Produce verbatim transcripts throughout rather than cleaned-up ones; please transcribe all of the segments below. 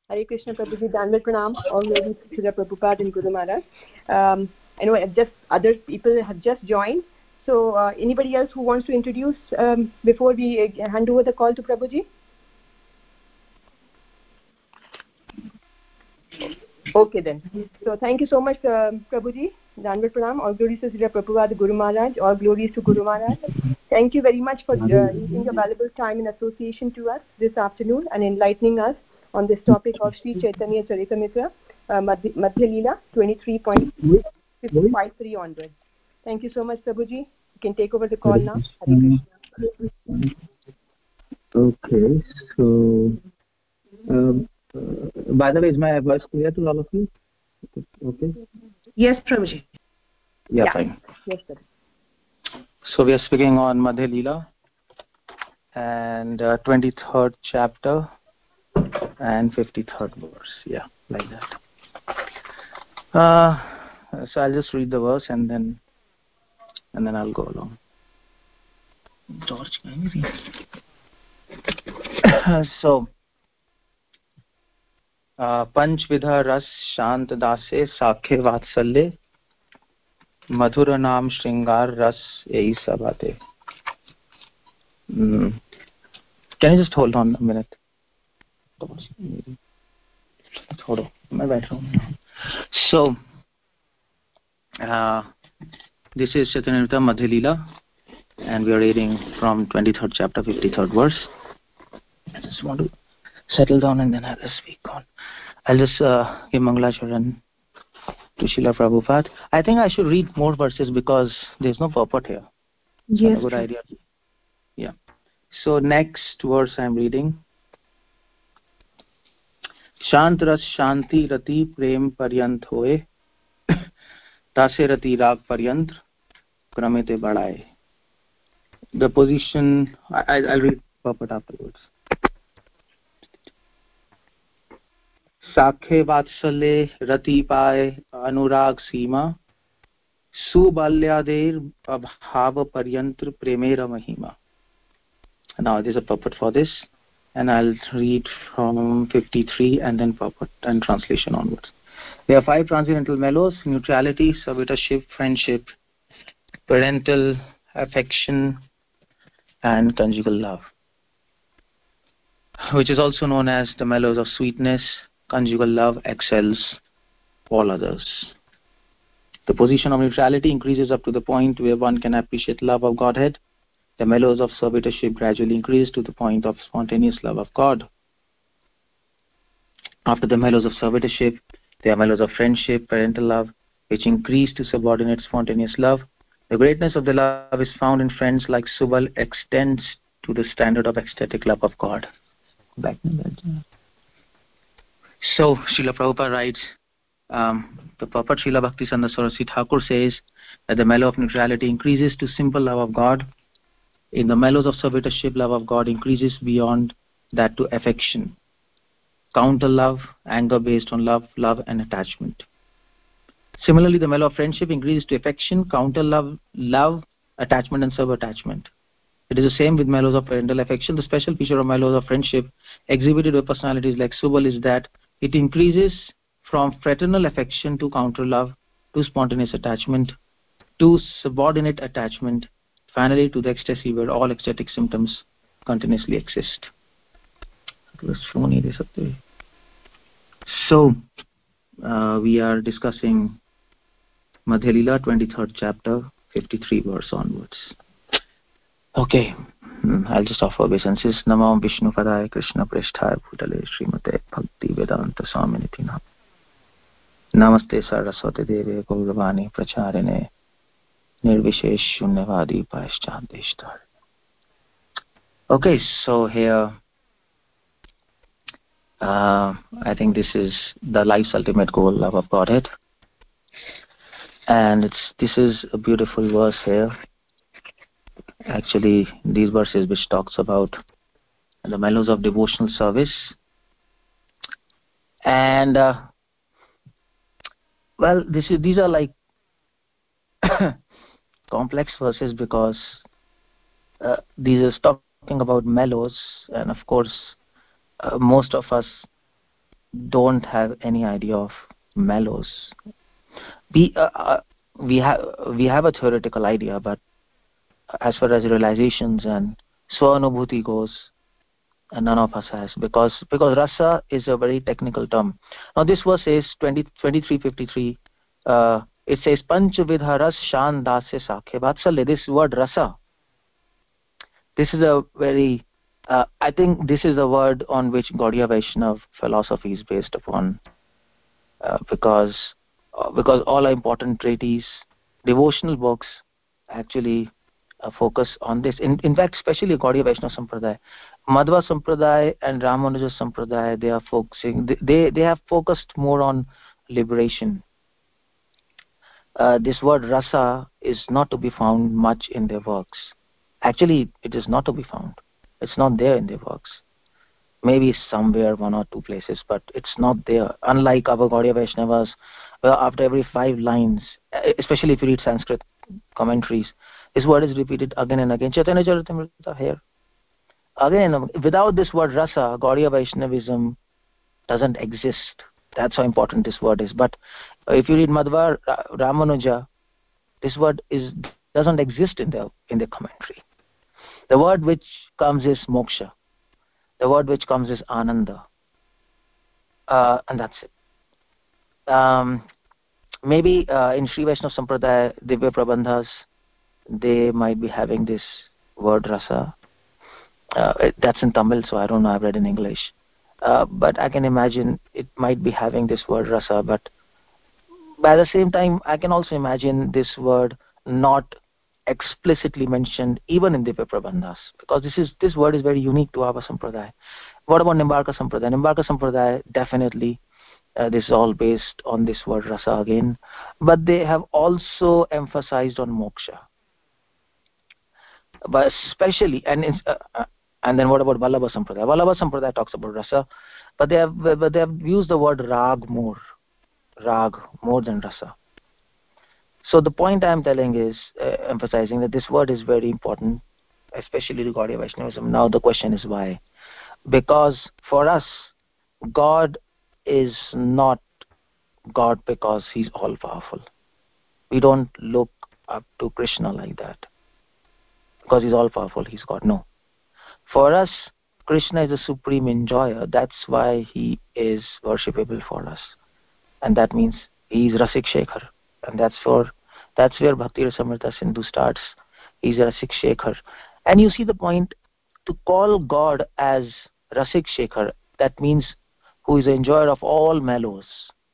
Hare Krishna Prabhuji, Danvat Pranam, all glories to Srila Prabhupada and Guru Maharaj. Um, I know just other people have just joined, so uh, anybody else who wants to introduce um, before we uh, hand over the call to Prabhuji? Okay then. So thank you so much, uh, Prabhuji. Danvat Pranam, all glories to Srila Prabhupada Guru Maharaj, all glories to Guru Maharaj. Thank you very much for uh, using your valuable time in association to us this afternoon and enlightening us on this topic of Sri Chaitanya Charitamrita, uh, Madhya Leela twenty-three point five three onwards. Thank you so much, Prabhuji. You can take over the call now. Hare Krishna. Okay, so um, uh, by the way, is my voice clear to all of you? Okay. Yes, Prabhuji. Yeah, yeah. Fine. Yes, sir. So we are speaking on Madhya Leela and uh, twenty-third chapter and fifty-third verse. Yeah, like that. Uh, so I'll just read the verse and then and then I'll go along. George, can you read? So uh, Panchvidha Ras Shant Dase Sakhe Vatsalye Madhura Naam Shringar Ras Ei Sabate. Mm. Can you just hold on a minute? Hold on. मैं बैठ रहा हूँ. So, uh, this is Chaitanya Madhya Leela, and we are reading from twenty-third chapter, fifty-third verse. I just want to settle down and then I'll speak on. I'll just uh, give Mangalacharan to Srila Prabhupada. I think I should read more verses because there's no purport here. Yes. A good idea. Yeah. So next verse I'm reading. शांत रस शांति रति प्रेम पर्यंत होए तासे रति राग पर्यंत क्रमे ते बढ़ाए. The position I, I'll read purport afterwards. साखे वात्सल्ये रति पाए अनुराग सीमा सुबाल्यादेर अभाव पर्यंत प्रेमेर महिमा. Now there's a purport for this, and I'll read from fifty-three and then purport and translation onwards. There are five transcendental mellows: neutrality, servitorship, friendship, parental affection, and conjugal love, which is also known as the mellows of sweetness. Conjugal love excels all others. The position of neutrality increases up to the point where one can appreciate love of Godhead. The mellows of servitorship gradually increase to the point of spontaneous love of God. After the mellows of servitorship, there are mellows of friendship, parental love, which increase to subordinate spontaneous love. The greatness of the love is found in friends like Subal extends to the standard of ecstatic love of God. So, Srila Prabhupada writes, um, the purport Srila Bhaktisandra Saraswati Thakur says that the mellow of neutrality increases to simple love of God. In the mellows of servitorship, love of God increases beyond that to affection, counter love, anger based on love, love and attachment. Similarly, the mellow of friendship increases to affection, counter love, love, attachment and sub-attachment. It is the same with mellows of parental affection. The special feature of mellows of friendship exhibited by personalities like Subal is that it increases from fraternal affection to counter love, to spontaneous attachment, to subordinate attachment, finally to the ecstasy where all ecstatic symptoms continuously exist. So, uh, we are discussing Madhya Leela, twenty-third chapter, fifty-three verse onwards. Okay, I'll just offer obeisances. Namo Vishnu Padaya Krishna Preshthaya Bhutale Srimate Bhakti Vedanta Swaminiti Nam. Namaste Saraswati Deve Gauravani Pracharine Nirvishesh Shunyavadi Paschandeshtar. Okay, so here uh, I think this is the life's ultimate goal, love of Godhead. And it's this is a beautiful verse here. Actually, these verses which talks about the mellows of devotional service. And uh, well, this is these are like complex verses because uh, these are talking about mellows, and of course uh, most of us don't have any idea of mellows. We uh, uh, we have we have a theoretical idea, but as far as realizations and swanubhuti goes, uh, none of us has, because because rasa is a very technical term. Now this verse says twenty, twenty-three fifty-three. Uh, it says panchavidha ras shan dasya sakhe vatsalya. This word rasa, this is a very uh, I think this is the word on which Gaudiya Vaishnav philosophy is based upon, uh, because uh, because all our important treatises, devotional books, actually uh, focus on this. In, in fact, especially Gaudiya Vaishnava Sampradaya, Madhva Sampradaya and Ramanuja Sampradaya, they are focusing. They they, they have focused more on liberation. Uh, this word rasa is not to be found much in their works. Actually, it is not to be found. It's not there in their works. Maybe somewhere, one or two places, but it's not there. Unlike our Gaudiya Vaishnavas, well, after every five lines, especially if you read Sanskrit commentaries, this word is repeated again and again. Chaitanya Charitamrita here. Again, and again. Without this word rasa, Gaudiya Vaishnavism doesn't exist. That's how important this word is. But if you read Madhva Ramanuja, this word is doesn't exist in the in the commentary. The word which comes is moksha. The word which comes is ananda, uh, and that's it. Um, maybe uh, in Sri Vaishnava Sampradaya, Divya Prabandhas, they might be having this word rasa. Uh, it, that's in Tamil, so I don't know. I've read in English, uh, but I can imagine it might be having this word rasa. But by the same time, I can also imagine this word not explicitly mentioned even in Divya Prabandhas, because this is this word is very unique to our Sampradaya. What about Nimbarka Sampradaya? Nimbarka Sampradaya, definitely uh, this is all based on this word rasa again, but they have also emphasized on moksha. But especially, and uh, uh, and then what about Vallabha Sampradaya? Vallabha Sampradaya talks about rasa, but they have but they have used the word rag more, rag more than rasa. So the point I am telling is uh, emphasizing that this word is very important, especially to Gaudiya Vaishnavism. Now the question is why? Because for us, God is not God because He's all powerful. We don't look up to Krishna like that. Because He's all powerful, He's God. No. For us, Krishna is the supreme enjoyer. That's why He is worshipable for us. And that means He is Rasik Shekhar. And that's for that's where Bhakti Rasamrita Sindhu starts. He's Rasik Shekhar. And you see the point, to call God as Rasik Shekhar, that means who is the enjoyer of all mellows.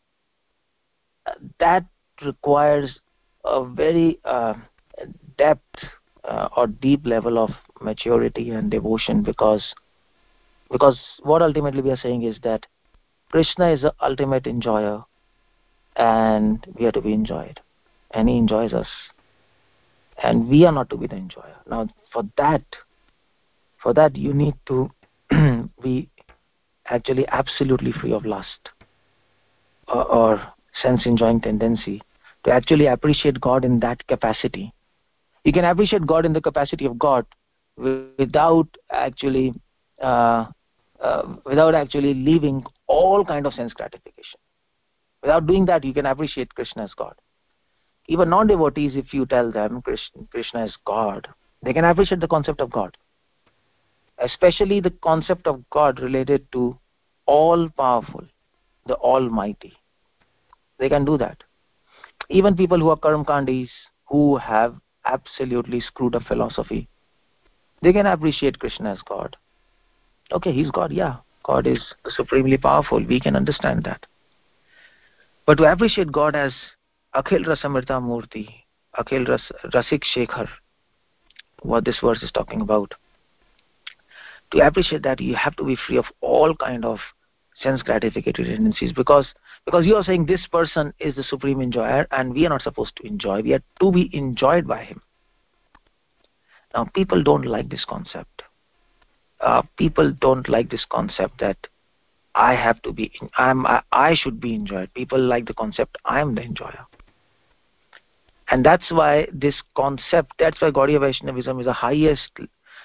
That requires a very uh, depth uh, or deep level of maturity and devotion, because because what ultimately we are saying is that Krishna is the ultimate enjoyer and we are to be enjoyed, and He enjoys us, and we are not to be the enjoyer. Now for that for that you need to be actually absolutely free of lust or, or sense enjoying tendency, to actually appreciate God in that capacity. You can appreciate God in the capacity of God without actually uh, uh, without actually leaving all kind of sense gratification. Without doing that, you can appreciate Krishna as God. Even non-devotees, if you tell them Krishna, Krishna is God, they can appreciate the concept of God, especially the concept of God related to all-powerful, the Almighty. They can do that. Even people who are Karamkandis, who have absolutely screwed up philosophy, they can appreciate Krishna as God. Okay, He's God, yeah. God is supremely powerful. We can understand that. But to appreciate God as Akhil Rasamrita Murti, Akhil Ras, Rasik Shekhar, what this verse is talking about, to appreciate that, you have to be free of all kind of sense gratificatory tendencies, because because you are saying this person is the supreme enjoyer and we are not supposed to enjoy, we are to be enjoyed by Him. Now people don't like this concept. Uh, people don't like this concept that I have to be, I'm, I, I should be enjoyed. People like the concept I am the enjoyer. And that's why this concept, that's why Gaudiya Vaishnavism is the highest,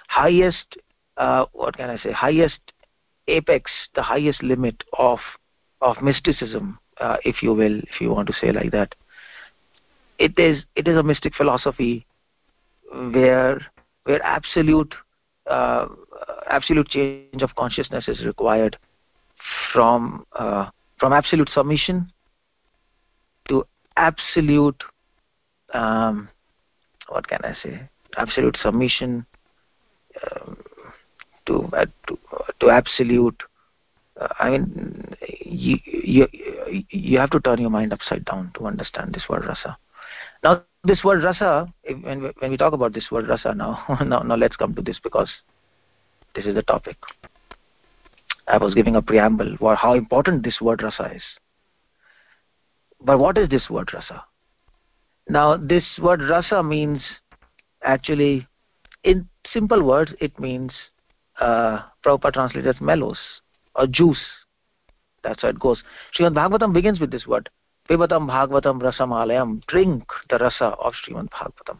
highest, uh, what can I say, highest apex, the highest limit of of mysticism, uh, if you will, if you want to say like that. It is it is a mystic philosophy where where absolute uh, absolute change of consciousness is required from uh, from absolute submission to absolute um, what can I say absolute submission um, to, uh, to to absolute uh, I mean you, you you have to turn your mind upside down to understand this word rasa. Now this word rasa, if, when we, when we talk about this word rasa now now now let's come to this, because this is the topic. I was giving a preamble for how important this word rasa is. But what is this word rasa? Now this word rasa means, actually, in simple words, it means uh, Prabhupada translated as mellows or juice. That's how it goes. Srimad Bhagavatam begins with this word. Pibatam Bhagavatam Rasamalayam. Drink the rasa of Srimad Bhagavatam.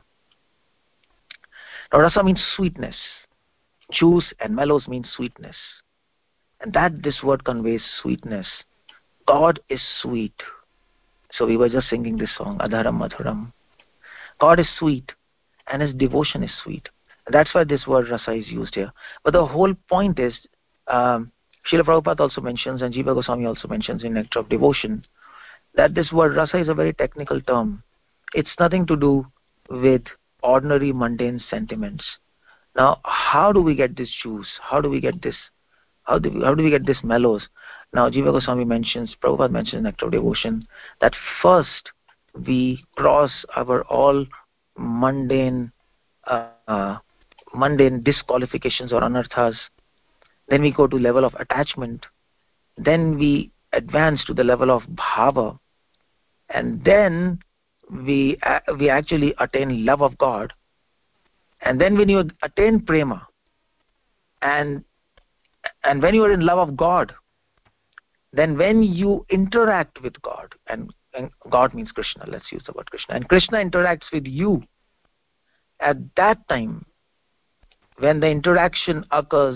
Now rasa means sweetness. Juice and mellows means sweetness. And that this word conveys sweetness. God is sweet. So we were just singing this song, Adharam Madhuram. God is sweet and his devotion is sweet. That's why this word rasa is used here. But the whole point is, um, Srila Prabhupada also mentions, and Jiva Goswami also mentions in Nectar of Devotion, that this word rasa is a very technical term. It's nothing to do with ordinary mundane sentiments. Now, how do we get this juice? How do we get this? How do we, how do we get this mellows? Now, Jiva Goswami mentions, Prabhupada mentions in Nectar of Devotion, that first we cross our all mundane, uh, mundane disqualifications or anarthas. Then we go to level of attachment. Then we advance to the level of bhava. And then we uh, we actually attain love of God. And then when you attain prema, and and when you are in love of God, then when you interact with God, and, and God means Krishna, let's use the word Krishna, and Krishna interacts with you, at that time, when the interaction occurs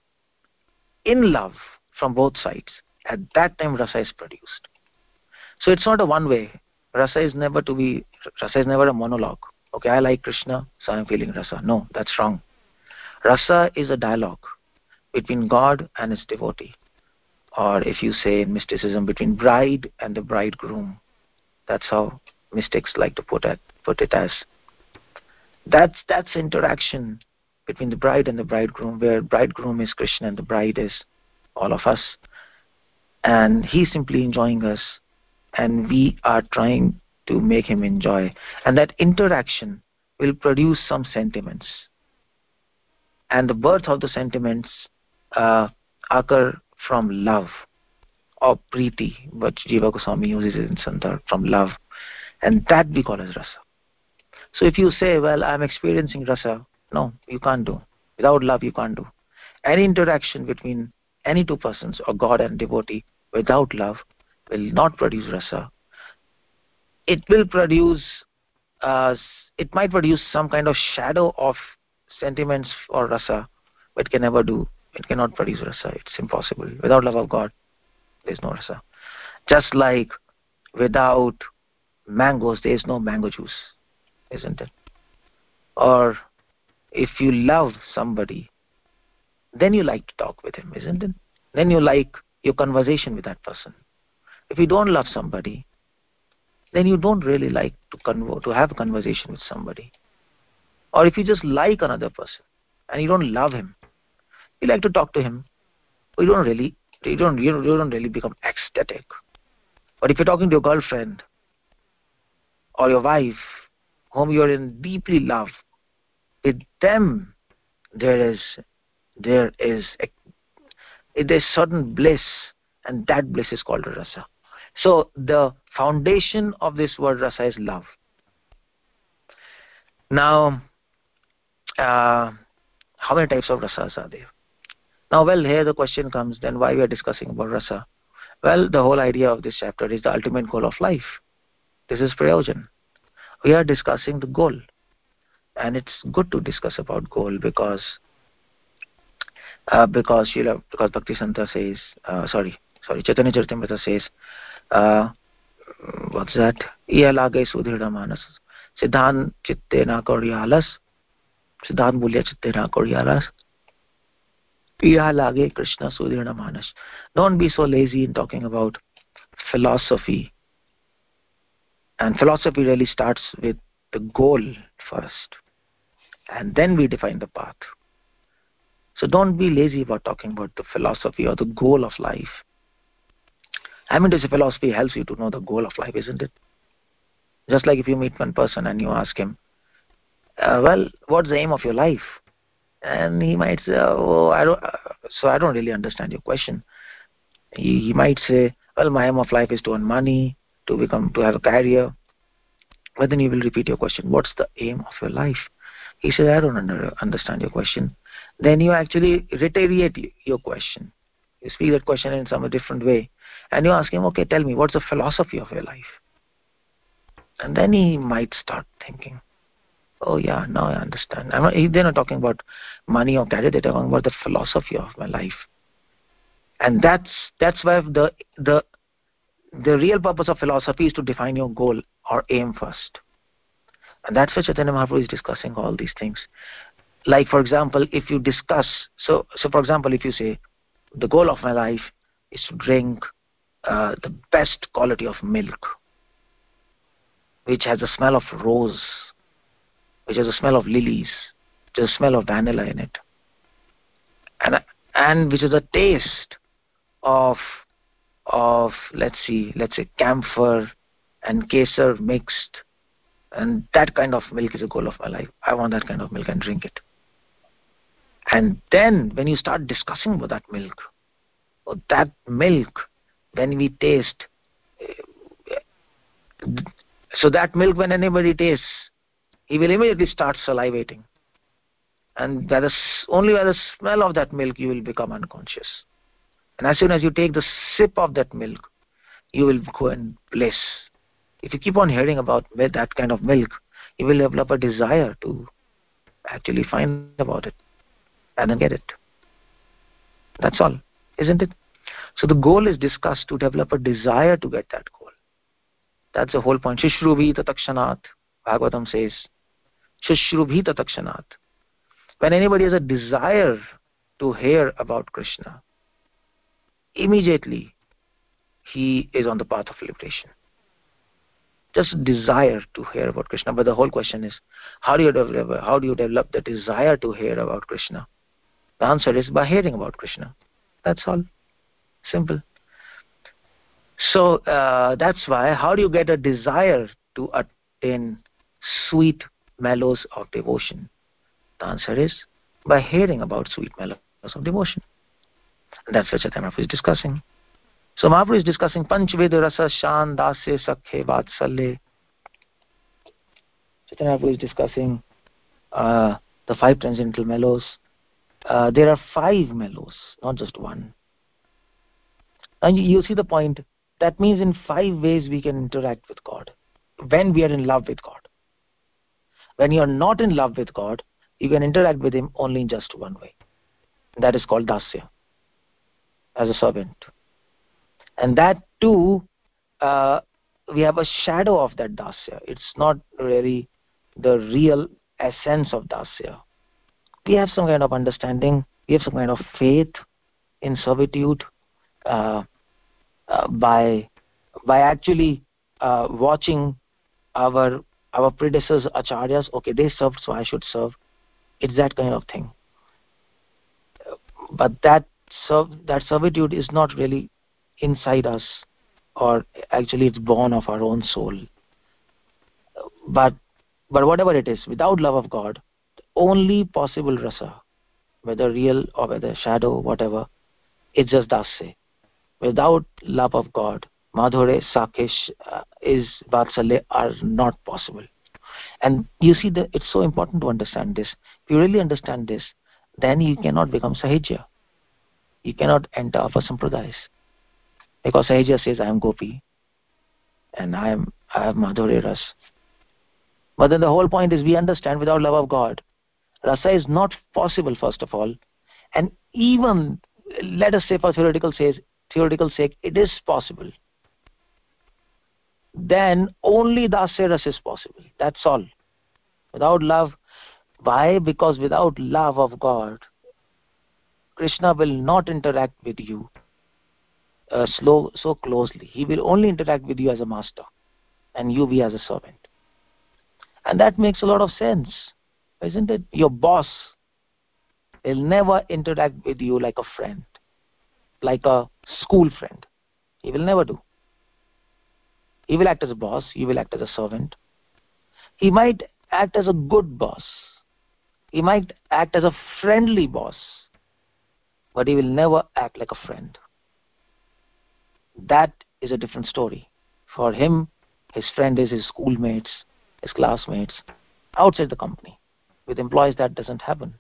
in love from both sides, at that time rasa is produced. So it's not a one way. Rasa is never to be, rasa is never a monologue. Okay, I like Krishna, so I'm feeling rasa. No, that's wrong. Rasa is a dialogue between God and his devotee. Or if you say in mysticism, between bride and the bridegroom. That's how mystics like to put it, put it as. That's, that's interaction between the bride and the bridegroom, where bridegroom is Krishna and the bride is all of us. And he's simply enjoying us, and we are trying to make him enjoy. And that interaction will produce some sentiments. And the birth of the sentiments uh, occur from love, or priti, but Jiva Goswami uses it in Sandar, from love. And that we call as rasa. So if you say, well, I'm experiencing rasa, no, you can't do. Without love, you can't do. Any interaction between any two persons, or God and devotee, without love, will not produce rasa. It will produce, uh, it might produce some kind of shadow of sentiments or rasa, but it can never do, it cannot produce rasa. It's impossible. Without love of God, there's no rasa. Just like without mangoes, there's no mango juice, isn't it? Or if you love somebody, then you like to talk with him, isn't it? Then you like your conversation with that person. If you don't love somebody, then you don't really like to convo- to have a conversation with somebody. Or if you just like another person and you don't love him, you like to talk to him, but you don't really, you don't, you don't, you don't really become ecstatic. But if you're talking to your girlfriend or your wife, whom you are in deeply love, with them there is there is a, there's certain bliss, and that bliss is called rasa. So the foundation of this word rasa is love. Now, uh, how many types of rasas are there? Now, well, here the question comes, then why we are discussing about rasa? Well, the whole idea of this chapter is the ultimate goal of life. This is prayojan. We are discussing the goal. And it's good to discuss about goal, because uh, because Srila, because Bhakti Santa says, uh, sorry, sorry, Chaitanya Charitamrita says, uh, what's that? Iya lage sudhirda manas. Siddhan chitte na koryalas. Siddhan bulya chitte na koryalas. Iya lage Krishna sudhirda manas. Don't be so lazy in talking about philosophy. And philosophy really starts with the goal first. And then we define the path. So don't be lazy about talking about the philosophy or the goal of life. I mean to say, philosophy helps you to know the goal of life, isn't it? Just like if you meet one person and you ask him, uh, well, what's the aim of your life? And he might say, oh, I don't, uh, so I don't really understand your question. He, he might say, well, my aim of life is to earn money, to become, to have a career. But then you will repeat your question, what's the aim of your life? He says, I don't under, understand your question. Then you actually reiterate your question. You speak that question in some different way. And you ask him, okay, tell me, what's the philosophy of your life? And then he might start thinking, oh yeah, now I understand. I'm not, they're not talking about money or career, they're talking about the philosophy of my life. And that's that's why the the the real purpose of philosophy is to define your goal or aim first. And that's why Chaitanya Mahaprabhu is discussing all these things. Like, for example, if you discuss, so so for example, if you say, the goal of my life is to drink uh, the best quality of milk, which has the smell of rose, which has the smell of lilies, which has the smell of vanilla in it, and and which is a taste of of let's see, let's say camphor and kesar mixed, and that kind of milk is the goal of my life. I want that kind of milk and drink it. And then when you start discussing about that milk, or that milk, when we taste, so that milk, when anybody tastes, he will immediately start salivating. And by the, only by the smell of that milk you will become unconscious. And as soon as you take the sip of that milk, you will go in bliss. If you keep on hearing about that kind of milk, you will develop a desire to actually find about it and then get it. That's all, isn't it? So the goal is discussed to develop a desire to get that goal. That's the whole point. Shishrubhita takshanat, Bhagavatam says. Shishrubhita takshanat. When anybody has a desire to hear about Krishna, immediately he is on the path of liberation. Just desire to hear about Krishna. But the whole question is, how do you develop, how do you develop the desire to hear about Krishna? The answer is by hearing about Krishna. That's all. Simple. So uh, that's why, how do you get a desire to attain sweet mellows of devotion? The answer is by hearing about sweet mellows of devotion. And that's what Chaitanya Mahaprabhu is discussing. So Mahaprabhu is discussing Panchveda Rasa Shan Dasya Sakhe Vatsalye. Chaitanya Mahaprabhu is discussing uh, the five transcendental mellows. Uh, there are five mellows, not just one. And you, you see the point. That means in five ways we can interact with God when we are in love with God. When you are not in love with God, you can interact with Him only in just one way. That is called dasya, as a servant. And that too, uh, we have a shadow of that dasya. It's not really the real essence of dasya. We have some kind of understanding, we have some kind of faith in servitude, uh, uh, by by actually uh, watching our our predecessors, acharyas. Okay, they served, so I should serve. It's that kind of thing. But that serv that servitude is not really inside us, or actually it's born of our own soul. But but whatever it is, without love of God, the only possible rasa, whether real or whether shadow, whatever, it's just dasya. Without love of God, Madhure, Sakesh, uh, is Vatsalya are not possible. And you see, that it's so important to understand this. If you really understand this, then you cannot become Sahajya. You cannot enter Apa Sampradayas. Because Sahajya says, I am Gopi, and I am I have Madhure Ras. But then the whole point is, we understand without love of God, Rasa is not possible, first of all. And even, let us say, for theoretical says, theoretical sake, it is possible, then only dasya rasa is possible. That's all. Without love, why? Because without love of God, Krishna will not interact with you uh, slow, so closely. He will only interact with you as a master, and you be as a servant. And that makes a lot of sense, isn't it? Your boss will never interact with you like a friend, like a school friend. He will never do. He will act as a boss, you will act as a servant. He might act as a good boss. He might act as a friendly boss, but he will never act like a friend. That is a different story. For him, his friend is his schoolmates, his classmates, outside the company. With employees, that doesn't happen.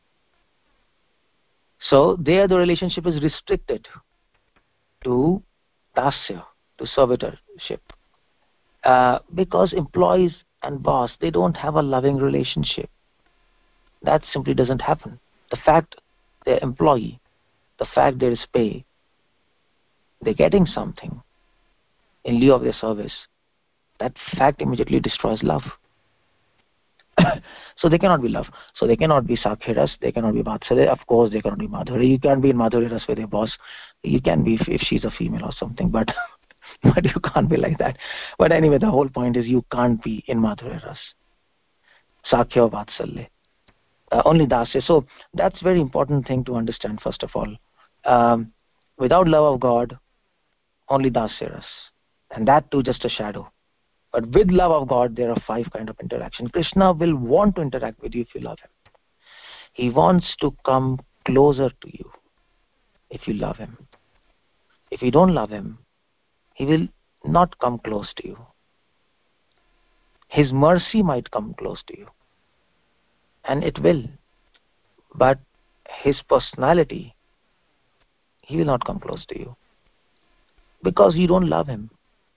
So there the relationship is restricted to dasya, to servitorship. Uh, because employees and boss, they don't have a loving relationship. That simply doesn't happen. The fact they're employee, the fact there is pay, they're getting something in lieu of their service, that fact immediately destroys love. So they cannot be love. So they cannot be Sakhiras, they cannot be Vatsalya, of course they cannot be Madhuri. You can't be in Madhuri Ras with your boss. You can be if, if she's a female or something, but but you can't be like that. But anyway, the whole point is you can't be in Madhuri Ras. Sakhya or Vatsalya. Uh, only dasya. So that's very important thing to understand, first of all. Um, without love of God, only dasya ras. And that too just a shadow. But with love of God, there are five kind of interaction. Krishna will want to interact with you if you love him. He wants to come closer to you if you love him. If you don't love him, he will not come close to you. His mercy might come close to you. And it will. But his personality, he will not come close to you. Because you don't love him.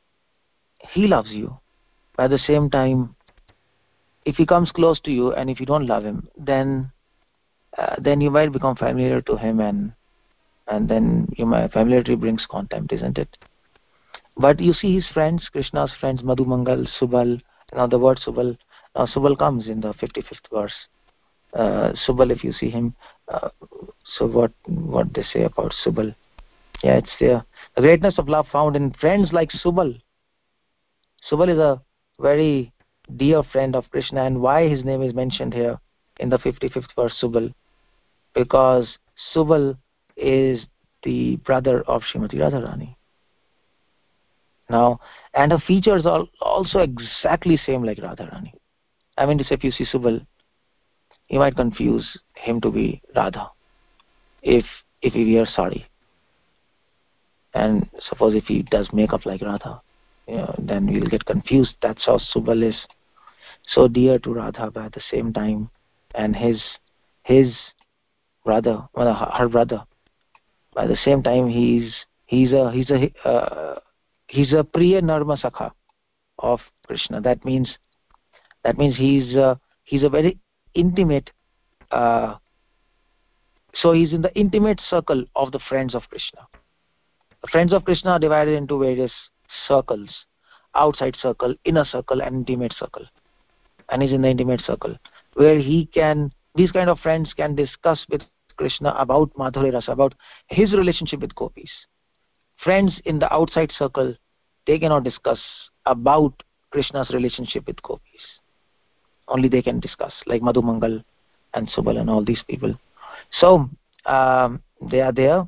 He loves you. But at the same time, if he comes close to you and if you don't love him, then uh, then you might become familiar to him, and and then you might, familiarity brings contempt, isn't it? But you see his friends, Krishna's friends, Madhu Mangal, Subal. Now the word Subal, now Subal comes in the fifty-fifth verse. Uh, Subal, if you see him, uh, so what what they say about Subal? Yeah, it's there. The greatness of love found in friends like Subal. Subal is a very dear friend of Krishna, and why his name is mentioned here in the fifty-fifth verse, Subal? Because Subal is the brother of Srimati Radharani. Now, and her features are also exactly same like Radharani. I mean, if you see Subal, you might confuse him to be Radha if if he wears sari. And suppose if he does makeup like Radha, you know, then we'll get confused. That's how Subal is so dear to Radha, but at the same time, and his his brother, well, her brother, by the same time, he's he's a he's a uh, he's a Priya Narma Sakha of Krishna. That means that means he's uh, he's a very intimate. Uh, so he's in the intimate circle of the friends of Krishna. The friends of Krishna are divided into various circles: outside circle, inner circle, and intimate circle. And he's in the intimate circle where he can. These kind of friends can discuss with Krishna about Madhurya Rasa, about his relationship with gopis. Friends in the outside circle, they cannot discuss about Krishna's relationship with gopis. Only they can discuss, like Madhu Mangal and Subal and all these people. So um, they are there.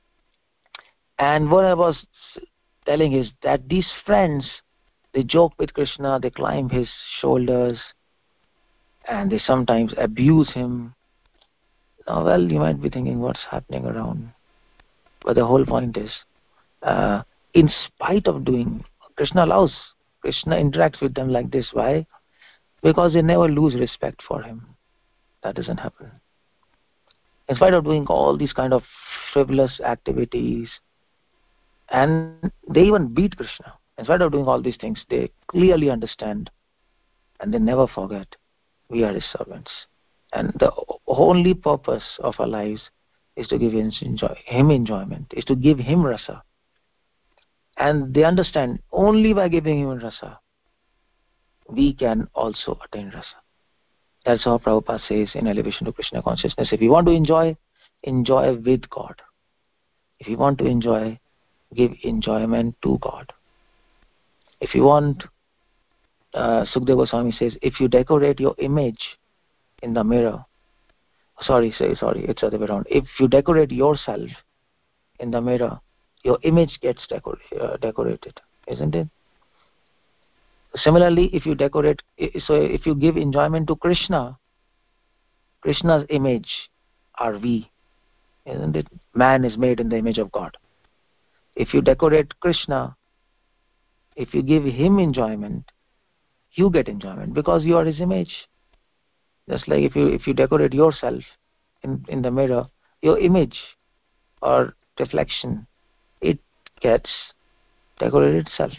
And what I was telling is that these friends, they joke with Krishna, they climb his shoulders, and they sometimes abuse him. Now, well, you might be thinking, what's happening around? But the whole point is, uh, in spite of doing, Krishna allows, Krishna interacts with them like this. Why? Because they never lose respect for him. That doesn't happen. In spite of doing all these kind of frivolous activities, and they even beat Krishna. In spite of doing all these things, they clearly understand, and they never forget, we are his servants. And the only purpose of our lives is to give him, enjoy, him enjoyment, is to give him rasa. and they understand only by giving human rasa we can also attain rasa. That's how Prabhupada says in Elevation to Krishna Consciousness. If you want to enjoy, enjoy with God. If you want to enjoy, give enjoyment to God. If you want, uh, Sukadeva Goswami says, if you decorate your image in the mirror, sorry, say sorry, it's the other way around. If you decorate yourself in the mirror, your image gets decor uh, decorated, isn't it? Similarly, if you decorate, so if you give enjoyment to Krishna, Krishna's image are we, isn't it? Man is made in the image of God. If you decorate Krishna, if you give him enjoyment, you get enjoyment because you are his image. Just like if you if you decorate yourself in in the mirror, your image or reflection, it gets decorated itself.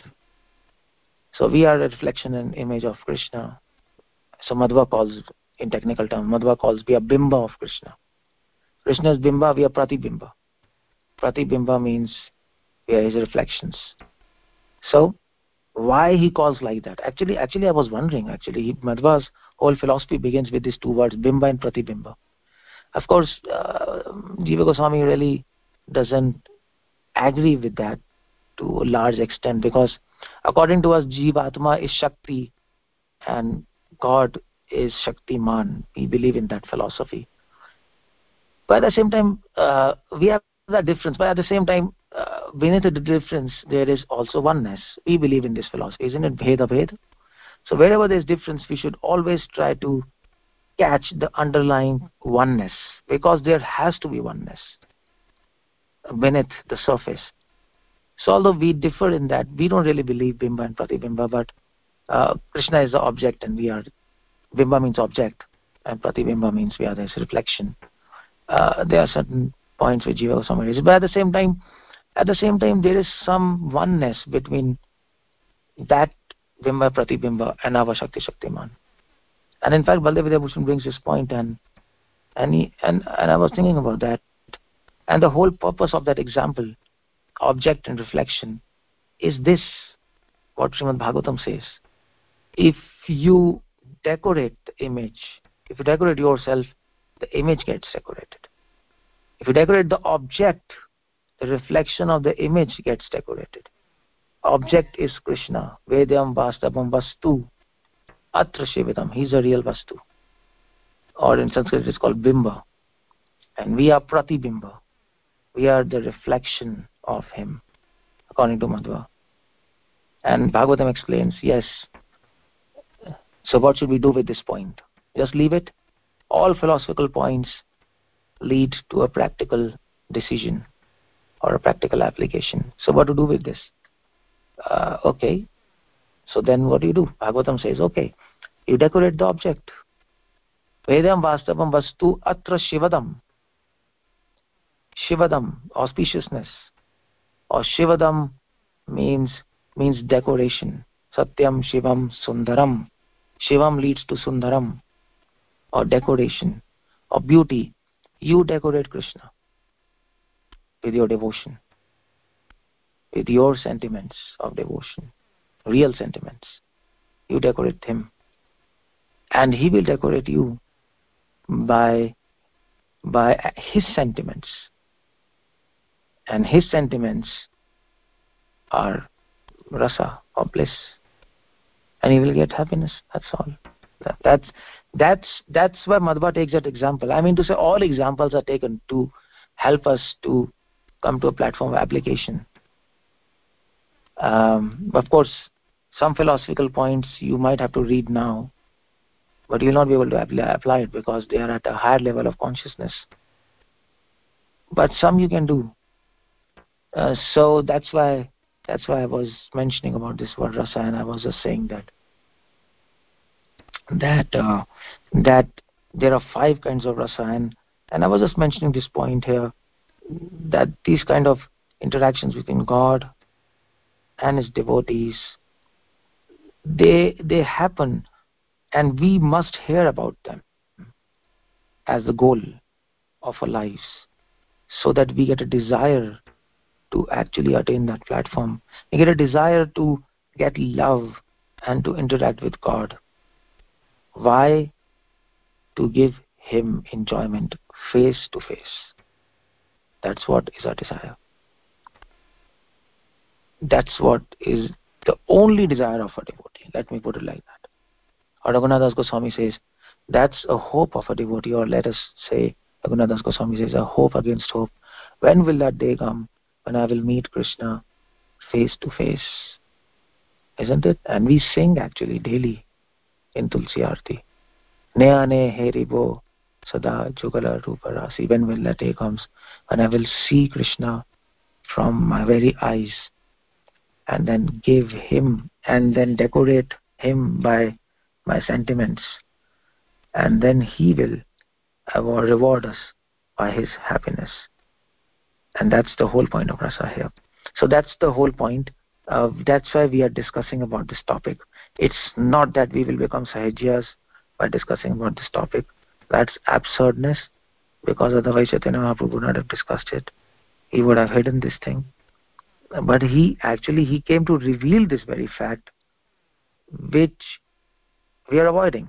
So we are a reflection and image of Krishna. So Madhva calls, in technical term, Madhva calls we are bimba of Krishna. Krishna is bimba, we are pratibimba. Pratibimba means we are his reflections. So why he calls like that? Actually, actually I was wondering. Actually, Madhva's whole philosophy begins with these two words, bimba and pratibimba. Of course, uh, Jiva Goswami really doesn't agree with that to a large extent, because according to us, Jiva Atma is Shakti and God is Shaktiman. We believe in that philosophy. But at the same time, uh, we have that difference. But at the same time, uh, beneath the difference, there is also oneness. We believe in this philosophy, isn't it? Bheda Bhed. So wherever there is difference, we should always try to catch the underlying oneness, because there has to be oneness beneath the surface. So although we differ in that, we don't really believe Bimba and Pratibimba, but uh, Krishna is the object and we are, Bimba means object and Pratibimba means we are this reflection. Uh, there are certain points which Jiva Goswami raises, but at the same time, at the same time there is some oneness between that Bimba, Pratibimba and our Shakti Shaktiman. And in fact, Baldev Vidyabhushan brings this point, and and, he, and and I was thinking about that, and the whole purpose of that example, object and reflection, is this, what Srimad Bhagavatam says. If you decorate the image, if you decorate yourself, the image gets decorated. If you decorate the object, the reflection of the image gets decorated. Object is Krishna. Vedyam Vastavam Vastu. Atra Shividam. He's a real Vastu. Or in Sanskrit it's called Bimba. And we are Pratibimba. We are the reflection of him, according to Madhva. And Bhagavatam explains, yes. So what should we do with this point? Just leave it? All philosophical points lead to a practical decision or a practical application. So what to do with this? Uh, okay. So then what do you do? Bhagavatam says, okay, you decorate the object. Vedam Vastavam Vastu Atra Shivadam. Shivadam, auspiciousness. Or Shivadam means means decoration. Satyam Shivam Sundaram. Shivam leads to Sundaram, or decoration, or beauty. You decorate Krishna with your devotion, with your sentiments of devotion, real sentiments. You decorate him, and he will decorate you by by his sentiments, and his sentiments are rasa, or bliss, and he will get happiness. That's all. That, that's that's that's why Madhva takes that example. I mean to say, all examples are taken to help us to come to a platform of application. Um, of course, some philosophical points you might have to read now, but you'll not be able to apply it because they are at a higher level of consciousness. But some you can do. Uh, so that's why that's why I was mentioning about this word rasa, and I was just saying that that uh, that there are five kinds of rasa, and and I was just mentioning this point here, that these kind of interactions between God and his devotees, they they happen, and we must hear about them as the goal of our lives, so that we get a desire to actually attain that platform. You get a desire to get love and to interact with God. Why? To give Him enjoyment face to face. That's what is our desire. That's what is the only desire of a devotee. Let me put it like that. Or Raghunath Das Goswami says, that's a hope of a devotee, or let us say, Raghunath Das Goswami says, a hope against hope. When will that day come when I will meet Krishna face to face? Isn't it? And we sing actually daily in Tulsi Aarti. Neyane heribo sada jugala ruparasi. When will that day comes when I will see Krishna from my very eyes and then give Him and then decorate Him by my sentiments, and then He will award, reward us by His happiness. And that's the whole point of rasa here. So that's the whole point. Uh, that's why we are discussing about this topic. It's not that we will become Sahajyas by discussing about this topic. That's absurdness, because otherwise Chaitanya Mahaprabhu would not have discussed it. He would have hidden this thing. But he actually he came to reveal this very fact, which we are avoiding.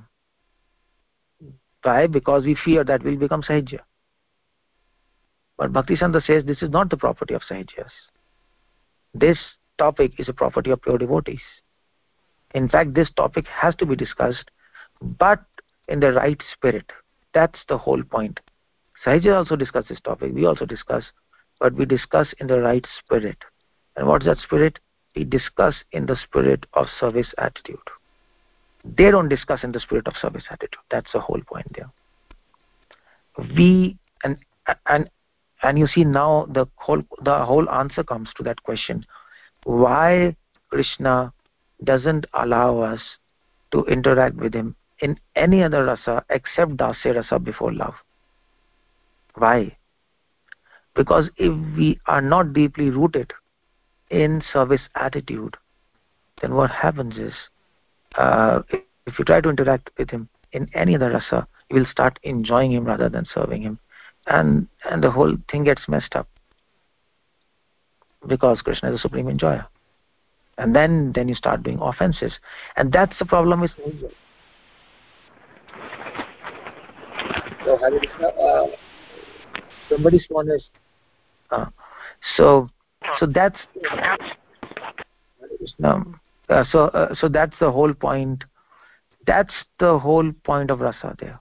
Why? Because we fear that we'll become Sahajya. But Bhaktisiddhanta says this is not the property of Sahajyas. This topic is a property of pure devotees. In fact, this topic has to be discussed, but in the right spirit. That's the whole point. Sahajyas also discuss this topic. We also discuss, but we discuss in the right spirit. And what's that spirit? We discuss in the spirit of service attitude. They don't discuss in the spirit of service attitude. That's the whole point there. We and and and you see now the whole the whole answer comes to that question: why Krishna doesn't allow us to interact with Him in any other rasa except Dasya rasa before love? Why? Because if we are not deeply rooted in service attitude, then what happens is, uh, if you try to interact with Him in any other rasa, you will start enjoying Him rather than serving Him, and and the whole thing gets messed up, because Krishna is the supreme enjoyer. And then then you start doing offenses, and that's the problem with Sahajya. So Hare Krishna, uh, somebody's phone is uh, so so that's um, uh, so uh, so that's the whole point. That's the whole point of rasa there,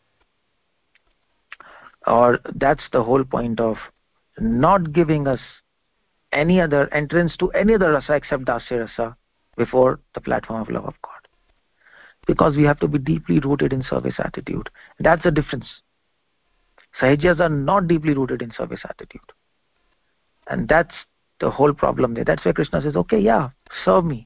or that's the whole point of not giving us any other entrance to any other rasa except Dasya rasa before the platform of love of God, because we have to be deeply rooted in service attitude. That's the difference. Sahajyas are not deeply rooted in service attitude, and that's the whole problem there. That's why Krishna says, okay, yeah, serve me,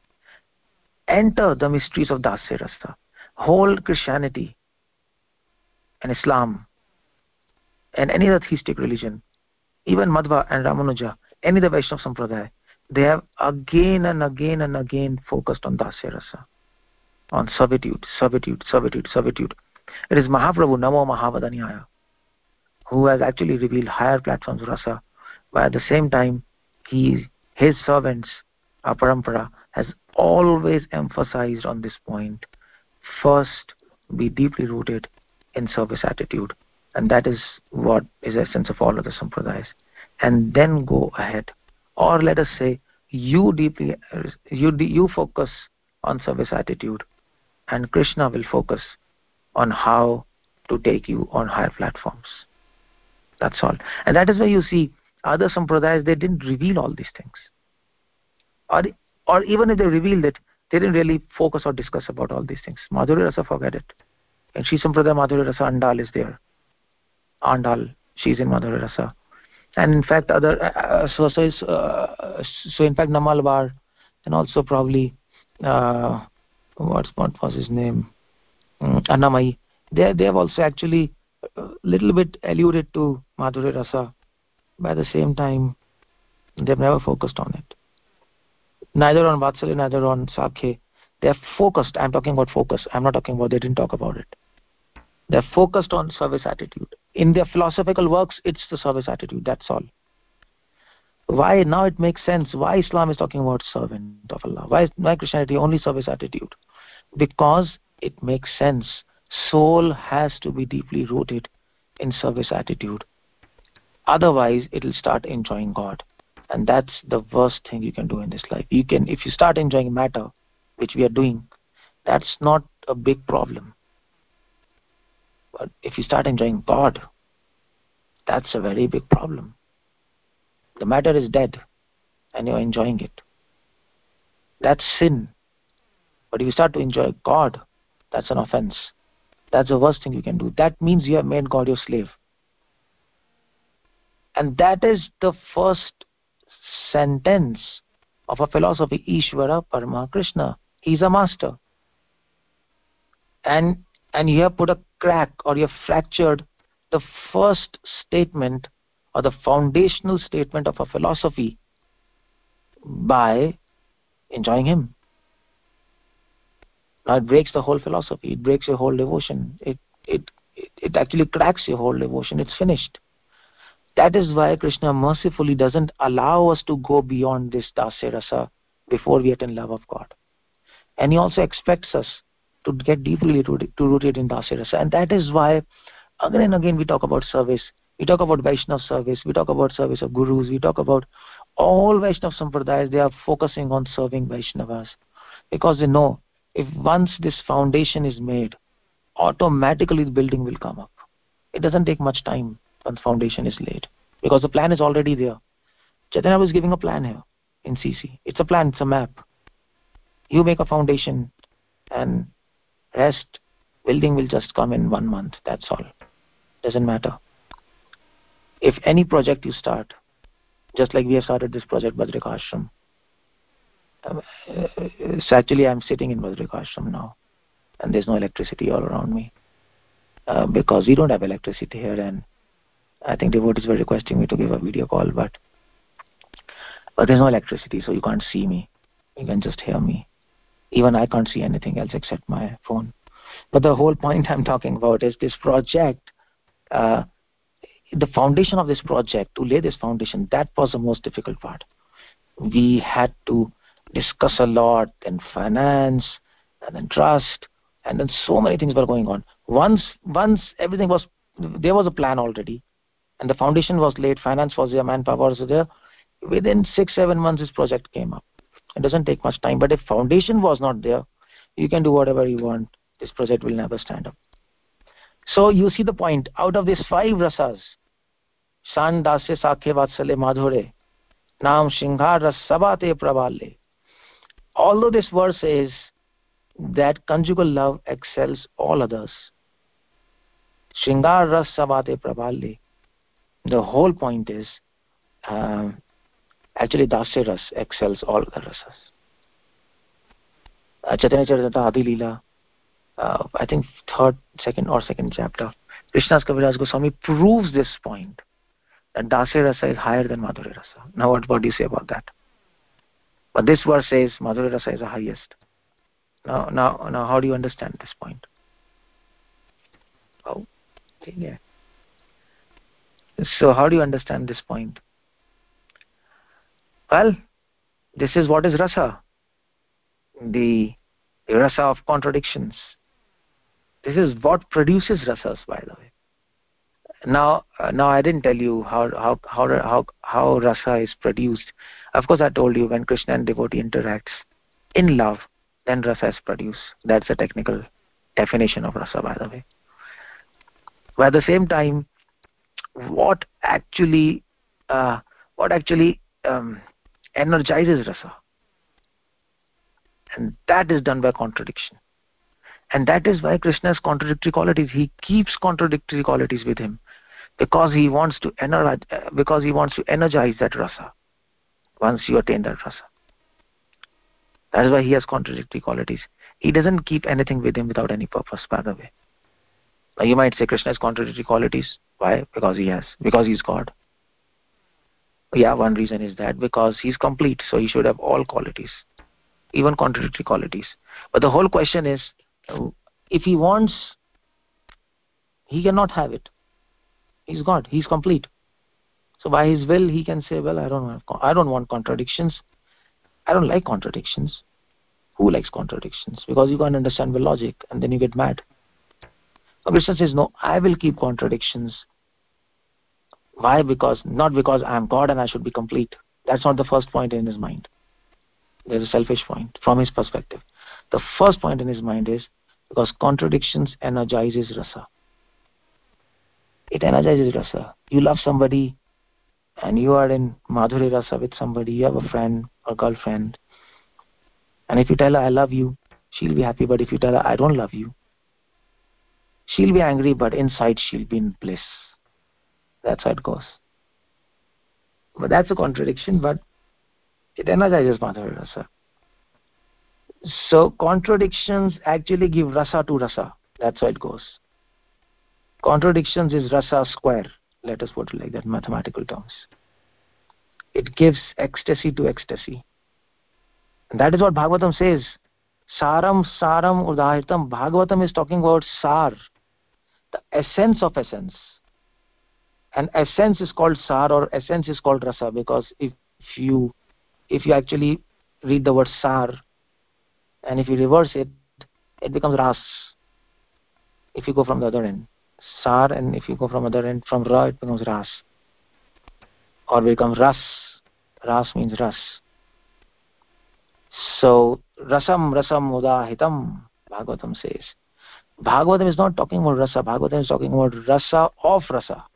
enter the mysteries of Dasya rasa. Whole Christianity and Islam and any other theistic religion, even Madhva and Ramanuja, any other Vaishnava Sampradaya, they have again and again and again focused on Dasya rasa, on servitude, servitude, servitude, servitude. It is Mahaprabhu, Namo Mahavadanyaya, who has actually revealed higher platforms of rasa, but at the same time, he, his servants, our parampara, has always emphasized on this point. First, be deeply rooted in service attitude, and that is what is the essence of all other sampradayas. And then go ahead, or let us say, you deeply, you you focus on service attitude, and Krishna will focus on how to take you on higher platforms. That's all. And that is why you see other sampradayas, they didn't reveal all these things, or or even if they revealed it, they didn't really focus or discuss about all these things. Madhurya Rasa, forget it. In Sri Sampradaya, Madhurya Rasa, Andal is there. Andal, she's in Madhurya Rasa. And in fact, other uh, so so is uh, so in fact Namalbar, and also probably uh, what's what was his name, um, Annamai. They they have also actually a little bit alluded to Madhurya Rasa, but at the same time, they've never focused on it. Neither on Vatsalya, neither on Sakhe. They are focused. I'm talking about focus. I'm not talking about they didn't talk about it. They're focused on service attitude. In their philosophical works, it's the service attitude. That's all. Why now it makes sense why Islam is talking about servant of Allah. Why, why Christianity only service attitude? Because it makes sense. Soul has to be deeply rooted in service attitude. Otherwise, it will start enjoying God. And that's the worst thing you can do in this life. You can, if you start enjoying matter, which we are doing, that's not a big problem. But if you start enjoying God, that's a very big problem. The matter is dead and you're enjoying it. That's sin. But if you start to enjoy God, that's an offense. That's the worst thing you can do. That means you have made God your slave. And that is the first sentence of a philosophy, Ishvara Parama Krishna. He's a master. And and you have put a crack, or you have fractured the first statement or the foundational statement of a philosophy by enjoying him. Now it breaks the whole philosophy. It breaks your whole devotion. It it it actually cracks your whole devotion. It's finished. That is why Krishna mercifully doesn't allow us to go beyond this Dasya Rasa before we attain love of God. And he also expects us to get deeply rooted, to rooted in Dasya Rasa. And that is why again and again we talk about service. We talk about Vaishnava service. We talk about service of gurus. We talk about all Vaishnava Sampradayas. They are focusing on serving Vaishnavas. Because they know if once this foundation is made, automatically the building will come up. It doesn't take much time once foundation is laid, because the plan is already there. Chaitanya was giving a plan here in C C. It's a plan, it's a map. You make a foundation and rest, building will just come in one month. That's all. Doesn't matter. If any project you start, just like we have started this project, Badrika Ashram. Um, so actually I'm sitting in Badrika Ashram now, and there's no electricity all around me, uh, because we don't have electricity here, and I think devotees were requesting me to give a video call, but but there's no electricity, so you can't see me. You can just hear me. Even I can't see anything else except my phone. But the whole point I'm talking about is this project, uh, the foundation of this project, to lay this foundation, that was the most difficult part. We had to discuss a lot, then finance, and then trust, and then so many things were going on. Once, once everything was, there was a plan already, and the foundation was laid, finance was there, manpower was there. Within six, seven months, this project came up. It doesn't take much time, but if foundation was not there, you can do whatever you want. This project will never stand up. So you see the point. Out of these five rasas, San Dasya Sakhe Vatsalya Madhure, Naam Shringar Ras Sabate Pravalle. Although this verse says that conjugal love excels all others, Shringar Ras Sabate Pravalle, the whole point is uh, actually Dasya Ras excels all other rasas. Uh, Chaitanya Charitamrita Adi Leela, uh, I think third, second or second chapter, Krishnadas Kaviraj Goswami proves this point, that Dasya Rasa is higher than Madhurya Rasa. Now what, what do you say about that? But this verse says Madhurya Rasa is the highest. Now, now, now how do you understand this point? Oh, yeah. So how do you understand this point? Well, this is what is rasa, the, the rasa of contradictions. This is what produces rasas, by the way. Now, uh, now I didn't tell you how how how how how rasa is produced. Of course, I told you when Krishna and devotee interacts in love, then rasa is produced. That's a technical definition of rasa, by the way. But at the same time, what actually uh, what actually um, energizes rasa, and that is done by contradiction. And that is why Krishna has contradictory qualities. He keeps contradictory qualities with him, because he wants to energize, because he wants to energize that rasa once you attain that rasa. That is why he has contradictory qualities. He doesn't keep anything with him without any purpose, by the way. Now you might say Krishna has contradictory qualities. Why? Because he has. Because he's God. Yeah, one reason is that because he's complete, so he should have all qualities, even contradictory qualities. But the whole question is, if he wants, he cannot have it. He's God. He's complete. So by his will, he can say, well, I don't want, I don't want contradictions. I don't like contradictions. Who likes contradictions? Because you can't understand the logic, and then you get mad. So Krishna says, no, I will keep contradictions. Why? Because not because I am God and I should be complete. That's not the first point in his mind. There's a selfish point from his perspective. The first point in his mind is because contradictions energizes rasa. It energizes rasa. You love somebody and you are in madhurya rasa with somebody, you have a friend or girlfriend, and if you tell her I love you, she'll be happy. But if you tell her I don't love you, she'll be angry, but inside she'll be in bliss. That's how it goes. But that's a contradiction, but it energizes madhurya rasa. So contradictions actually give rasa to rasa. That's how it goes. Contradictions is rasa square. Let us put it like that in mathematical terms. It gives ecstasy to ecstasy. And that is what Bhagavatam says. Saram saram udahitam. Bhagavatam is talking about sar, the essence of essence. And essence is called sar, or essence is called rasa, because if you if you actually read the word sar and if you reverse it, it becomes ras. If you go from the other end, sar, and if you go from other end, from ra, it becomes ras, or becomes ras. Ras means ras. So rasam rasam udahitam, Bhagavatam says. Bhagavatam is not talking about rasa. Bhagavatam is talking about rasa of rasa.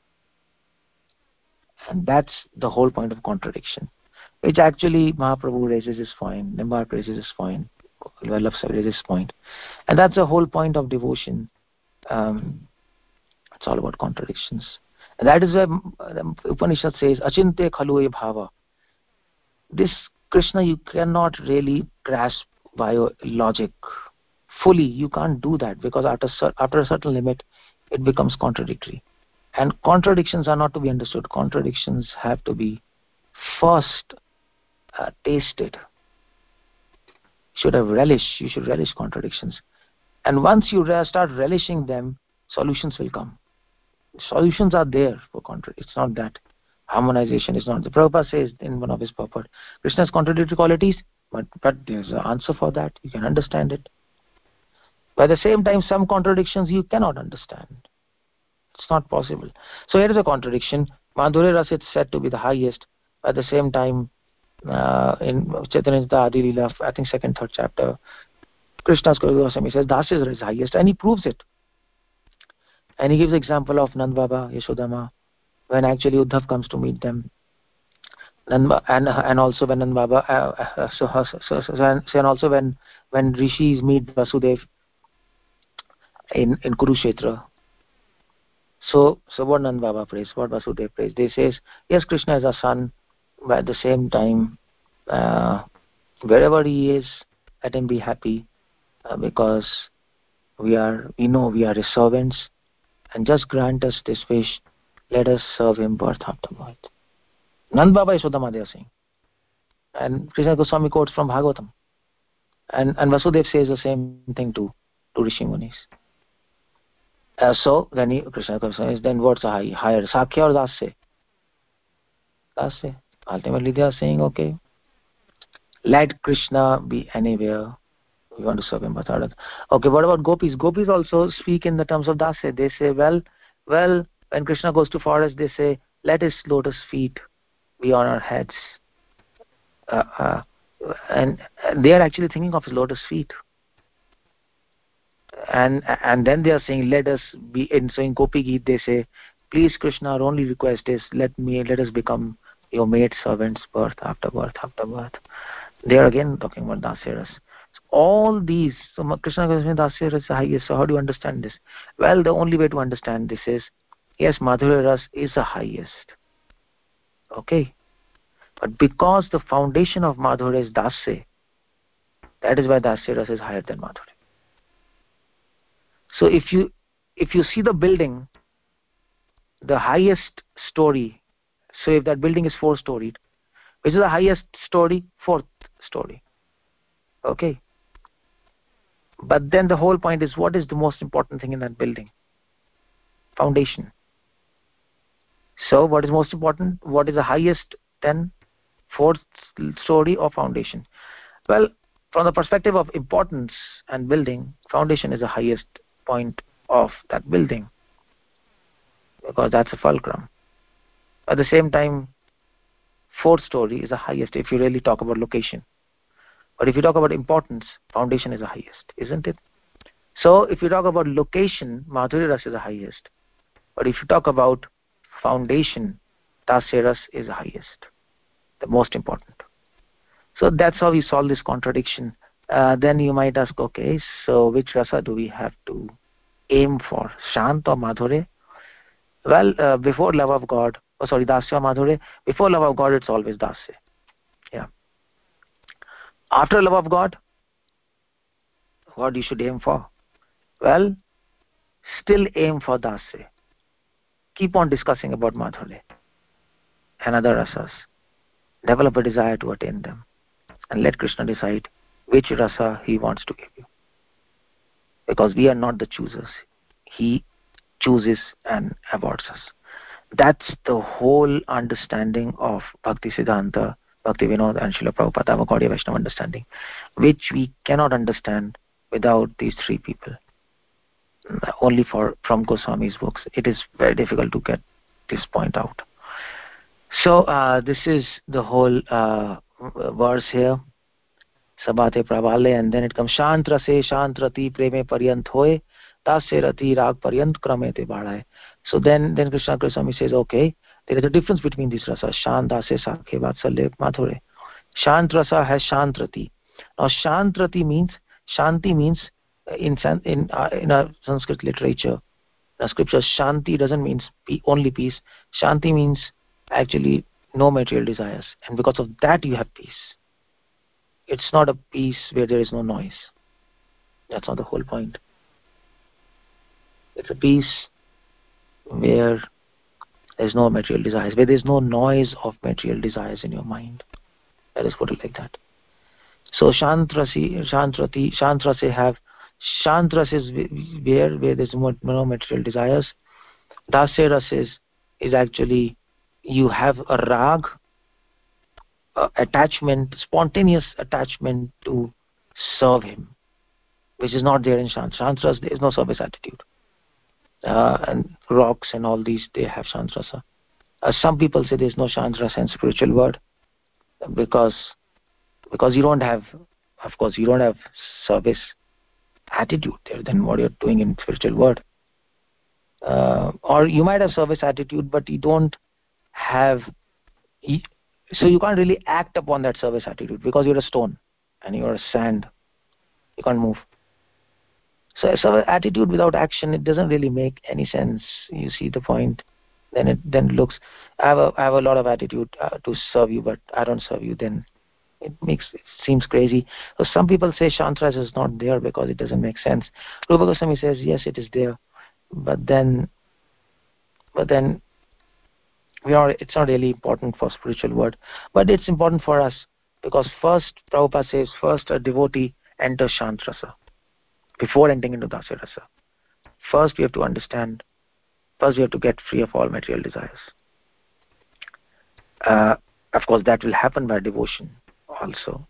And that's the whole point of contradiction, which actually Mahaprabhu raises his point, Nimbar raises his point, Vallabh raises his point. And that's the whole point of devotion. Um, it's all about contradictions. And that is why the Upanishad says, Achinte khalu bhava. This Krishna you cannot really grasp by logic fully. You can't do that, because after, after a certain limit, it becomes contradictory. And contradictions are not to be understood. Contradictions have to be first uh, tasted. You should have relish. You should relish contradictions. And once you re start relishing them, solutions will come. Solutions are there for contradictions. It's not that. Harmonization is not. The Prabhupada says in one of his purport, Krishna has contradictory qualities, but, but there's an answer for that. You can understand it. But at the same time, some contradictions you cannot understand. It's not possible. So here is a contradiction. Madhurya Rasa is said to be the highest. At the same time, uh, in Chaitanya Adi Leela, I think second, third chapter, Krishna's Goswami says Dasya is highest, and he proves it. And he gives example of Nand Baba, Yashodama, when actually Uddhav comes to meet them. Nand, and and also when Nand Baba, uh, uh, so, so, so, so, and also when when rishis meet Vasudev in in Kurukshetra. So, so what Nand Baba prays, what Vasudev prays? They says, yes, Krishna is our son, but at the same time, uh, wherever he is, let him be happy, uh, because we are, we know we are his servants, and just grant us this wish, let us serve him birth after birth. Nand Baba Yashodama they are saying. And Krishna Goswami quotes from Bhagavatam. And, and Vasudev says the same thing to, to Rishi Munis. Uh, so then he, Krishna says, then what's a high, higher, Sakhya or Dasya? Dasya. Ultimately they are saying, okay, let Krishna be anywhere. We want to serve him. Okay, what about gopis? Gopis also speak in the terms of Dasya. They say, well, well, when Krishna goes to forest, they say, let his lotus feet be on our heads. Uh, uh, and, and they are actually thinking of his lotus feet. And and then they are saying, let us be, in so in Gopi Geet they say, please Krishna, our only request is let me let us become your maid servants birth after birth after birth. They are again talking about Dasya. So all these, so Krishna Goswami Dasya is the highest. So how do you understand this? Well, the only way to understand this is, yes, Madhurya Ras is the highest. Okay, but because the foundation of Madhurya is Dasya, that is why Dasya Ras is higher than Madhurya. So if you if you see the building, the highest story, so if that building is four storied, which is the highest story? Fourth story. Okay. But then the whole point is, what is the most important thing in that building? Foundation. So what is most important? What is the highest then? Fourth story or foundation? Well, from the perspective of importance and building, foundation is the highest point of that building, because that's a fulcrum. At the same time, fourth story is the highest if you really talk about location. But if you talk about importance, foundation is the highest, isn't it? So if you talk about location, Madhurya Ras is the highest. But if you talk about foundation, Dasya Ras is the highest, the most important. So that's how we solve this contradiction. Uh, then you might ask, okay, so which rasa do we have to aim for, Shant or Madhurya? Well, uh, before love of God, oh sorry, Dasya or Madhurya, before love of God, it's always Dasya. Yeah. After love of God, what you should aim for? Well, still aim for Dasya. Keep on discussing about Madhurya and other rasas. Develop a desire to attain them. And let Krishna decide which rasa he wants to give you. Because we are not the choosers. He chooses and awards us. That's the whole understanding of Bhakti Siddhanta, Bhakti Vinod and Srila Prabhupada, our Gaudiya Vaishnava understanding, which we cannot understand without these three people. Only for from Goswami's books. It is very difficult to get this point out. So uh, this is the whole uh, verse here. Sabate pravale, and then it comes Shantra se Shantrati preme paryant hoye tasya rati rag paryant kramete badhaye. So then then Krishna Goswami says, okay, there is a difference between these rasas, Shant, Dasya, Sakhe, Vatsalya, Madhurya. Shant rasa has Shantrati. Now Shantrati means, Shanti means in in uh, in a Sanskrit literature, the scripture, Shanti doesn't mean only peace. Shanti means actually no material desires, and because of that you have peace. It's not a peace where there is no noise. That's not the whole point. It's a peace where there is no material desires, where there is no noise of material desires in your mind. Let us put it like that. So Shantrasi, Shantrati, Shantrase have Shantras is where where there's no material desires. Dasya Ras is, is actually you have a rag, uh, attachment, spontaneous attachment to serve him, which is not there in Shant. Shantras, there is no service attitude. Uh, and rocks and all these, they have Shantrasa. Uh, some people say there is no Shantrasa in spiritual world because because you don't have, of course, you don't have service attitude there. Then what you're doing in spiritual world? Uh, or you might have service attitude, but you don't have. So you can't really act upon that service attitude because you're a stone and you're a sand. You can't move. So a service attitude without action, it doesn't really make any sense. You see the point? Then it then looks. I have a I have a lot of attitude uh, to serve you, but I don't serve you. Then it makes it seems crazy. So some people say Shantras is not there because it doesn't make sense. Rupa Goswami says yes, it is there, but then, but then. We are, it's not really important for spiritual world, but it's important for us because first Prabhupada says first a devotee enters Shantrasa before entering into Dasya Rasa. First we have to understand, first we have to get free of all material desires. Uh, of course that will happen by devotion also.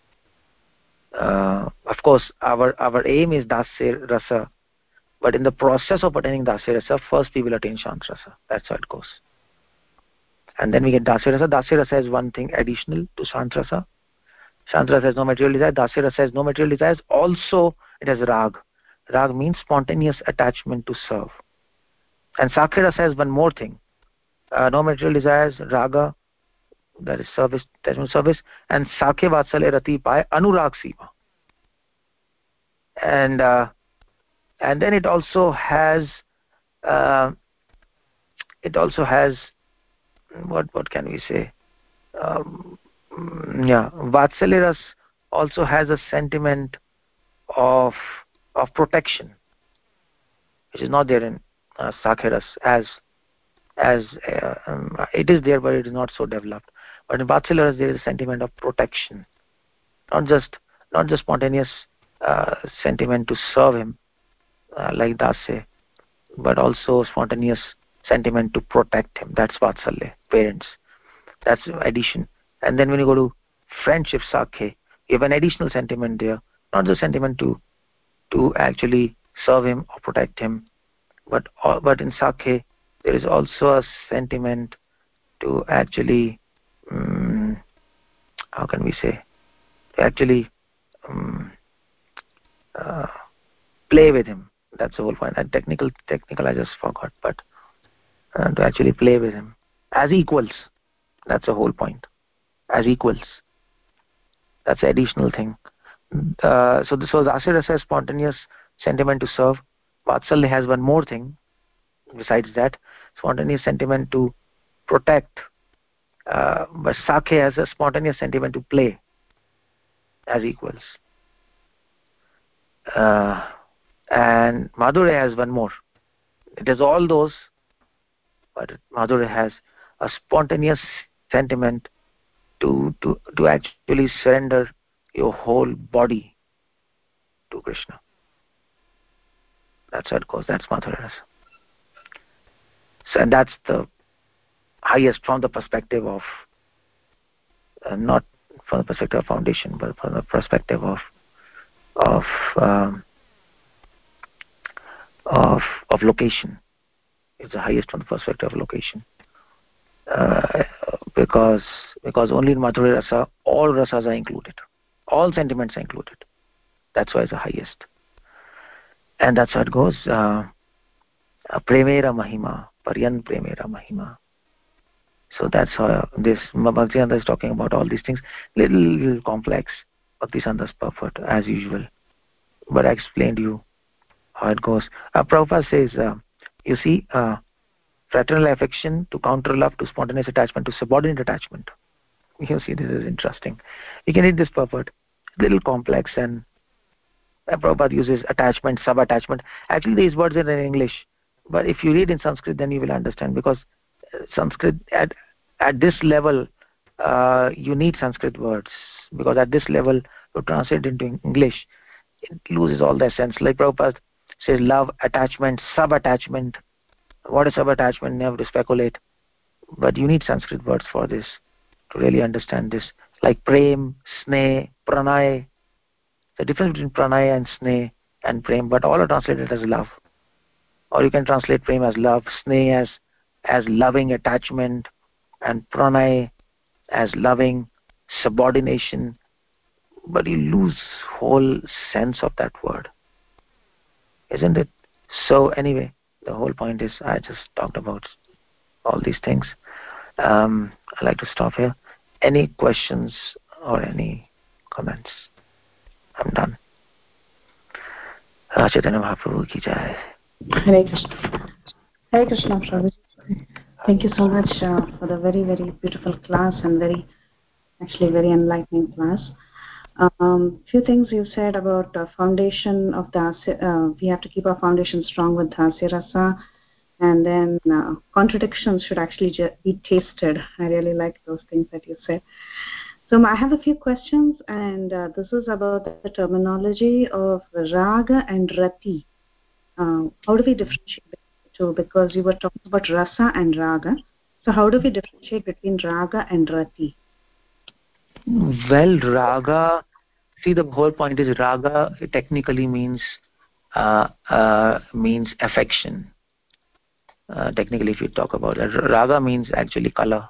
Uh, of course our, our aim is Dasya Rasa, but in the process of attaining Dasya Rasa, first we will attain Shantrasa. That's how it goes. And then we get Dasya Rasa. Dasya Rasa is one thing additional to Shantrasa. Shantrasa has no material desire. Dasya Rasa has no material desires. Also, it has Rag. Rag means spontaneous attachment to serve. And Sakhe Rasa has one more thing. Uh, no material desires, Raga, that is service, attachment service. And Sakhe Vatsalya Rati Pai, Anurag Sima. And, uh, and then it also has, uh, it also has, what, what can we say? Um, yeah, Vatsalya Ras also has a sentiment of of protection, which is not there in uh, Sakhe Ras as as uh, um, it is there, but it is not so developed. But in Vatsalya Ras there is a sentiment of protection, not just not just spontaneous uh, sentiment to serve him uh, like Dasya, but also spontaneous sentiment to protect him. That's vatsalya, parents. That's addition. And then when you go to friendship, sakhe, you have an additional sentiment there, not the sentiment to to actually serve him or protect him, but but in sakhe there is also a sentiment to actually um, how can we say to actually um, uh, play with him. That's the whole point. And technical technical I just forgot, but uh, to actually play with him as equals. That's the whole point. As equals. That's the additional thing. Uh, so this was Asirasa, spontaneous sentiment to serve. Vatsalya has one more thing besides that, spontaneous sentiment to protect. Uh, but Sakhe has a spontaneous sentiment to play as equals. Uh, and Madhurya has one more. It has all those, but Madhurya has a spontaneous sentiment to, to, to actually surrender your whole body to Krishna. That's how it goes. That's Madhurya. So, and that's the highest from the perspective of, uh, not from the perspective of foundation, but from the perspective of of um, of of location. It's the highest from the perspective of location, uh, because because only in Madhurya Rasa all rasas are included, all sentiments are included. That's why it's the highest, and that's how it goes. Uh, Premera Mahima, Paryan Premera Mahima. So that's how this Bhaktivedanta is talking about all these things. Little, little complex. Bhaktivedanta is perfect as usual, but I explained to you how it goes. Uh, Prabhupada says, uh, you see, uh, fraternal affection to counter love, to spontaneous attachment, to subordinate attachment. You see, this is interesting. You can read this purport. Little complex, and uh, Prabhupada uses attachment, sub-attachment. Actually, these words are in English, but if you read in Sanskrit, then you will understand, because uh, Sanskrit, at, at this level, uh, you need Sanskrit words, because at this level, to translate into English, it loses all their sense. Like Prabhupada says, love, attachment, sub-attachment. What is sub-attachment? Never to speculate. But you need Sanskrit words for this to really understand this. Like prem, sneh, pranay. The difference between pranay and sneh and prem, but all are translated as love. Or you can translate prem as love, sneh as as loving attachment, and pranay as loving subordination. But you lose whole sense of that word, isn't it? So anyway, the whole point is I just talked about all these things. Um, I'd like to stop here. Any questions or any comments? I'm done. Chaitanya Mahaprabhu ki jai. Hare Krishna. Hare Krishna, Prabhu. Thank you so much uh, for the very, very beautiful class and very, actually very enlightening class. Um, few things you said about the foundation of the, uh, we have to keep our foundation strong with Dasya Rasa, and then uh, contradictions should actually be tasted. I really like those things that you said. So I have a few questions, and uh, this is about the terminology of raga and rati. Uh, how do we differentiate between the two? Because you were talking about rasa and raga. So how do we differentiate between raga and rati? Well, raga, see, the whole point is raga technically means uh, uh, means affection. Uh, technically, if you talk about it, raga means actually color,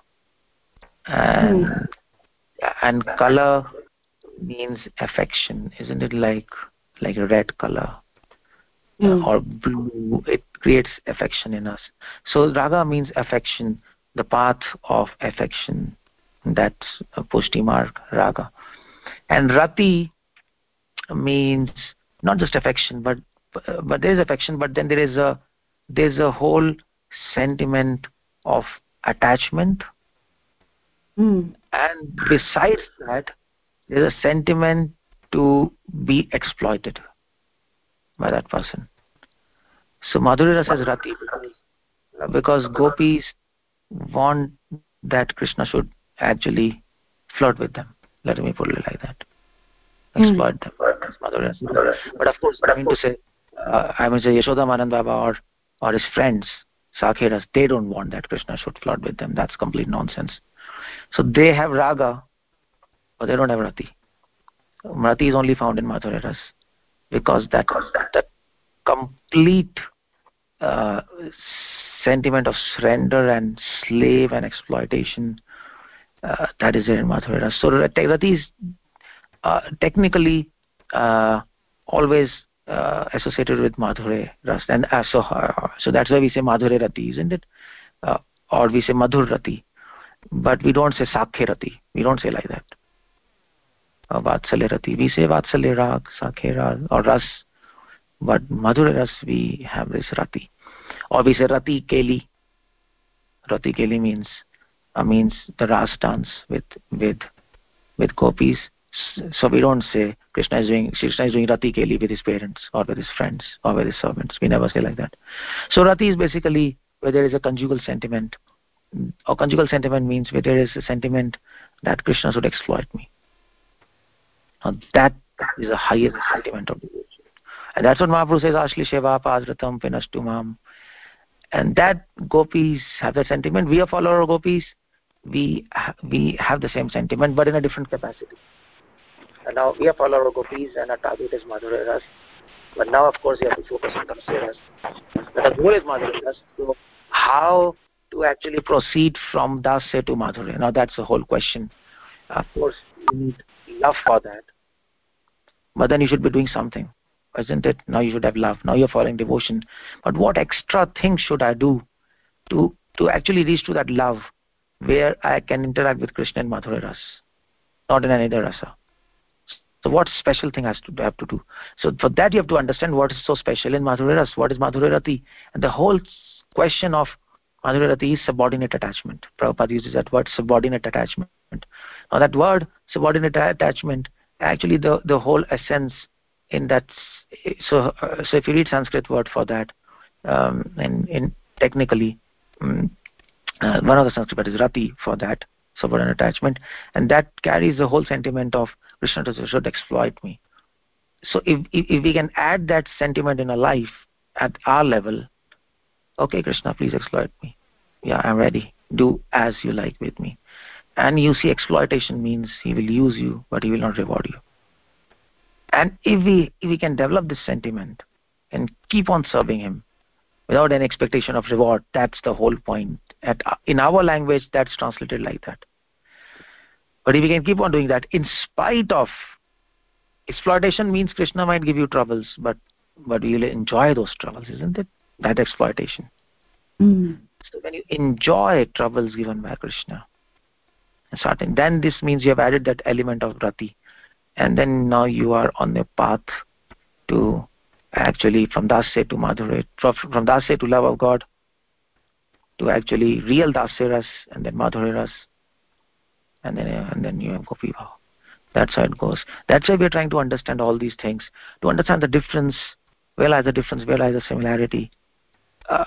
and mm. and color means affection, isn't it? Like like a red color mm. uh, or blue, it creates affection in us. So raga means affection, the path of affection. That's a pushti mark, raga. And rati means not just affection, but but there is affection, but then there is a there's a whole sentiment of attachment, mm. and besides that, there's a sentiment to be exploited by that person. So Madhurya Rasa says rati because, because gopis want that Krishna should actually flirt with them. Let me put it like that. Exploit mm. them. But of course, I mean to say, uh, I mean say Yashoda Manan Baba or or his friends, Sakhe Ras, they don't want that Krishna should flirt with them. That's complete nonsense. So they have raga, but they don't have rati. Rati is only found in Madhurya Ras, because that that complete uh, sentiment of surrender and slave and exploitation, uh, that is there in Madhurya Ras. So rati is uh, technically uh, always uh, associated with Madhurya Ras, and uh, so uh, so that's why we say Madhurya Rati, isn't it? Uh, or we say Madhur Rati, but we don't say Sakhe Rati. We don't say like that. Uh, Vatsalya Rati. We say Vatsalya Rag, Sakhe Rag, or Ras, but Madhurya Ras we have this Rati. Or we say Rati Keli. Rati Keli means uh, means the Ras dance with with with gopis. So we don't say Krishna is doing Krishna is doing Rati Keli with his parents or with his friends or with his servants. We never say like that. So Rati is basically where there is a conjugal sentiment. Or conjugal sentiment means where there is a sentiment that Krishna should exploit me. Now that is the highest sentiment of devotion. And that's what Mahaprabhu says, Ashli Sheva Padratam Pinastumam. And that gopis have that sentiment. We are follower of gopis. We, ha we have the same sentiment, but in a different capacity. And now we are follower of gopis and our target is Madhurya Ras. But now, of course, we have to focus on Dasya Ras. But the goal is Madhurya Ras. So how to actually proceed from Dasya to Madhurya? Now that's the whole question. Of course, you need love for that. But then you should be doing something, isn't it? Now you should have love. Now you're following devotion. But what extra thing should I do to, to actually reach to that love where I can interact with Krishna and Madhurya Ras? Not in any other rasa. So what special thing has to have to do? So for that you have to understand what is so special in Madhurya Ras. What is Madhurya Rati? And the whole question of Madhurya Rati is subordinate attachment. Prabhupada uses that word, subordinate attachment. Now that word, subordinate attachment, actually the, the whole essence in that, so uh, so if you read Sanskrit word for that, um, and in technically, um, uh, one of the Sanskrit words is Rati for that, subordinate attachment, and that carries the whole sentiment of Krishna should exploit me. So if, if, if we can add that sentiment in our life at our level, okay, Krishna, please exploit me. Yeah, I'm ready. Do as you like with me. And you see, exploitation means he will use you, but he will not reward you. And if we if we can develop this sentiment and keep on serving him without any expectation of reward, that's the whole point. At, in our language, that's translated like that. But if we can keep on doing that, in spite of exploitation means Krishna might give you troubles, but but you'll enjoy those troubles, isn't it? That exploitation. Mm. So when you enjoy troubles given by Krishna, certain, then this means you have added that element of rati, and then now you are on the path to actually from Dasya to Madhurya, from Dasya to love of God, to actually real Dasya Ras, and then Madhurya Ras, and then and then you have Gopi Bhav. That's how it goes. That's why we are trying to understand all these things, to understand the difference, where lies the difference, where lies the similarity, uh,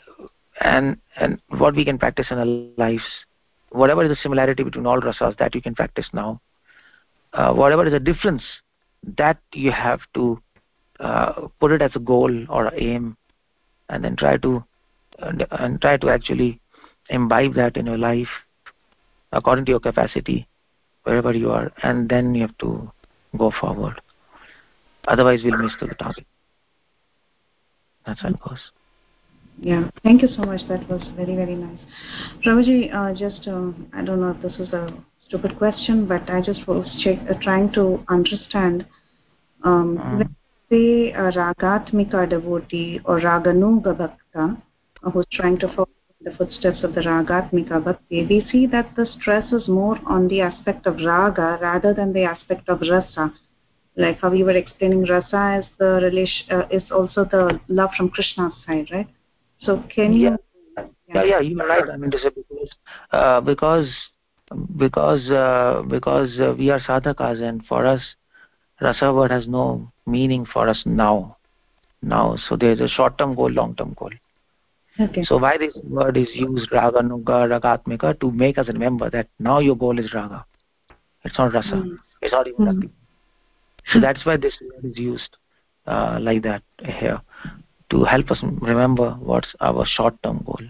and and what we can practice in our lives. Whatever is the similarity between all rasas, that you can practice now. Uh, whatever is the difference, that you have to uh, put it as a goal or an aim, and then try to uh, and try to actually imbibe that in your life according to your capacity, wherever you are, and then you have to go forward. Otherwise, we'll miss the target. That's how it goes. Yeah, thank you so much. That was very, very nice. Prabhuji, uh, just, uh, I don't know if this is a stupid question, but I just was check, uh, trying to understand um, mm. when say a Ragatmika devotee or Raganuga Bhakta uh, who's trying to follow the footsteps of the Ragatmika Bhakti, we see that the stress is more on the aspect of Raga rather than the aspect of Rasa. Like how you were explaining, Rasa is, the relation, uh, is also the love from Krishna's side, right? So can you? Yeah, yeah, yeah, you are right. I mean to say because uh, because because uh, because uh, we are sadhakas, and for us, rasa word has no meaning for us now. Now, so there is a short-term goal, long-term goal. Okay. So why this word is used, raga, nuga, ragatmika, to make us remember that now your goal is raga. It's not rasa. Mm. It's not even mm. So that's why this word is used uh, like that here. to help us remember what's our short-term goal.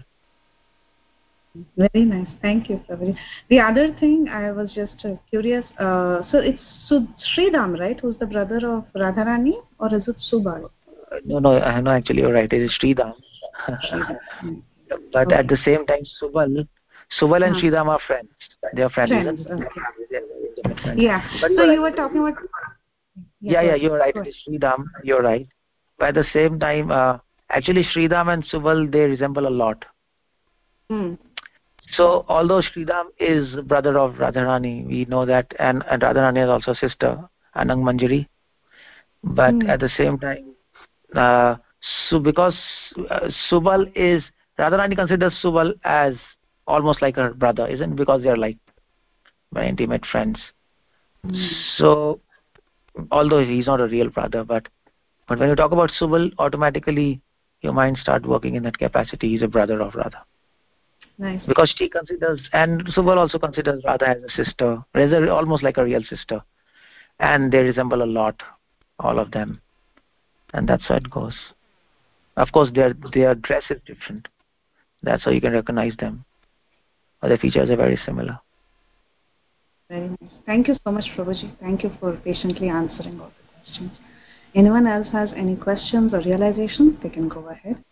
Very nice. Thank you, Prabhuji. The other thing I was just uh, curious. Uh, so it's so Sridham, right? Who's the brother of Radharani, or is it Subal? No, no, uh, no. Actually, you're right. It is Sridham. Sridham. But okay. at the same time, Subal, Subal and uh-huh. Sridham are friends. They are friends. Friends. Okay. friends. Yeah. But so you you right. were talking about. Yeah, yeah, yeah you're right. Go It is Sridham. You're right. But at the same time, uh, actually, Sridham and Subal, they resemble a lot. Hmm. So, although Sridham is brother of Radharani, we know that, and, and Radharani is also sister, Anang Manjari. But hmm. at the same time, uh, so because uh, Subal is, Radharani considers Subal as almost like her brother, isn't it? Because they are like very intimate friends. Hmm. So, although he's not a real brother, but but when you talk about Subal, automatically your mind starts working in that capacity. He's a brother of Radha. Nice. Because she considers, and Subal also considers Radha as a sister, as a, almost like a real sister, and they resemble a lot, all of them, and that's how it goes. Of course, their their dress is different. That's how you can recognize them. But the features are very similar. Very nice. Thank you so much, Prabhuji. Thank you for patiently answering all the questions. Anyone else has any questions or realizations? They can go ahead.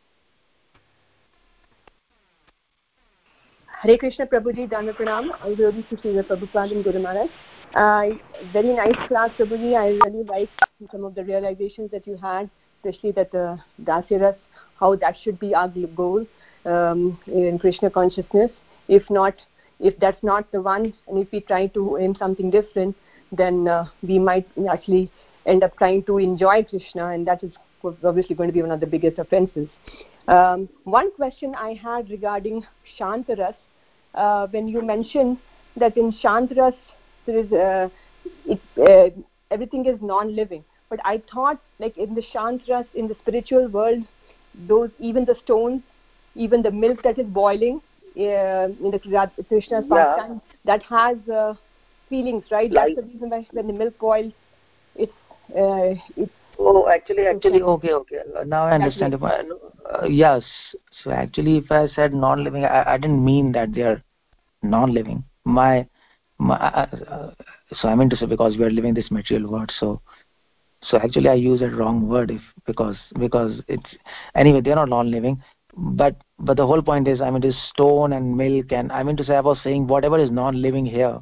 Hare Krishna Prabhuji, Dhanva Pranam. All glories to Srila Prabhupada and Guru Maharaj. Uh, very nice class, Prabhuji. I really liked some of the realizations that you had, especially that uh, Dasiras, how that should be our goal um, in Krishna consciousness. If not, if that's not the one, and if we try to aim something different, then uh, we might actually end up trying to enjoy Krishna, and that is obviously going to be one of the biggest offenses. Um, one question I had regarding Shantaras, uh, when you mentioned that in Shantaras there is uh, it, uh, everything is non-living, but I thought like in the Shantaras, in the spiritual world, those even the stones, even the milk that is boiling uh, in the Krishna's yeah. pastime, that has uh, feelings, right? Like, that's the reason why when the milk boils, it's uh, it's oh, actually, actually, okay, okay. Now I understand. Uh, yes. So actually, if I said non-living, I, I didn't mean that they are non-living. My, my. Uh, so I meant to say because we are living this material world. So, so actually, I use a wrong word if because because it's anyway they are not non-living. But but the whole point is I mean, is stone and milk, and I mean to say I was saying whatever is non-living here.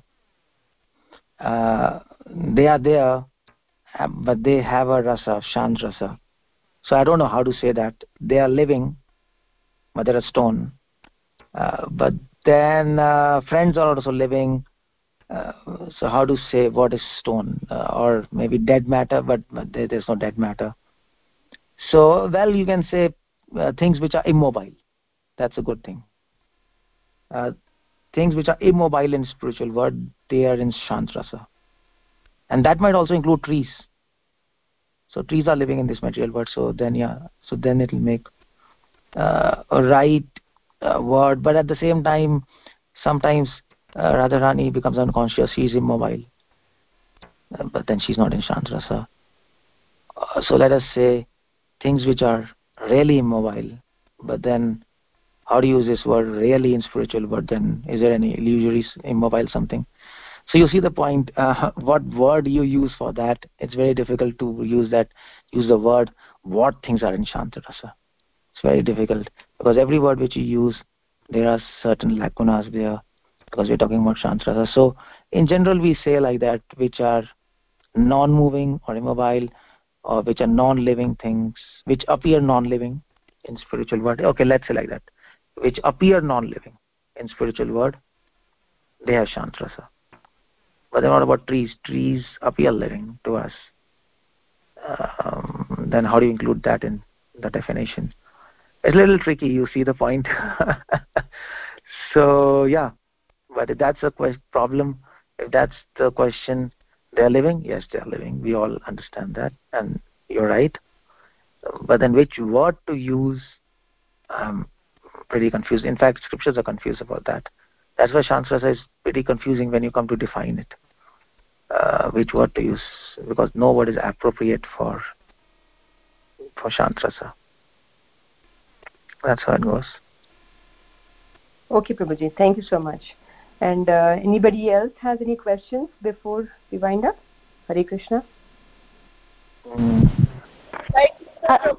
Uh, they are there. But they have a rasa, shant rasa. So I don't know how to say that. They are living, but they're a stone. Uh, but then uh, friends are also living. Uh, so how to say what is stone? Uh, or maybe dead matter, but, but there, there's no dead matter. So, well, you can say uh, things which are immobile. That's a good thing. Uh, things which are immobile in spiritual world, they are in shant rasa. And that might also include trees. So trees are living in this material world. So then, yeah. So then it will make uh, a right uh, word. But at the same time, sometimes uh, Radharani becomes unconscious. She is immobile. Uh, but then she's not in Shantrasa. Uh, so let us say things which are really immobile. But then, how do you use this word really in spiritual word? Then is there any illusory immobile something? So you see the point. Uh, what word you use for that? It's very difficult to use that. Use the word. What things are in Shantarasa? It's very difficult because every word which you use, there are certain lacunas there because we're talking about Shantarasa. So in general, we say like that, which are non-moving or immobile, or which are non-living things, which appear non-living in spiritual word. Okay, let's say like that, which appear non-living in spiritual word, they have Shantarasa. But they're not about trees. Trees appear living to us. Um, then how do you include that in the definition? It's a little tricky. You see the point. So yeah, but if that's a question, problem, if that's the question, they're living. Yes, they're living. We all understand that, and you're right. But then which word to use? I'm pretty confused. In fact, scriptures are confused about that. That's why Shantrasa is pretty confusing when you come to define it. Uh, which word to use, because no word is appropriate for for Shantrasa. That's how it goes. Okay, Prabhuji. Thank you so much. And uh, anybody else has any questions before we wind up? Hare Krishna. Mm. Like, uh,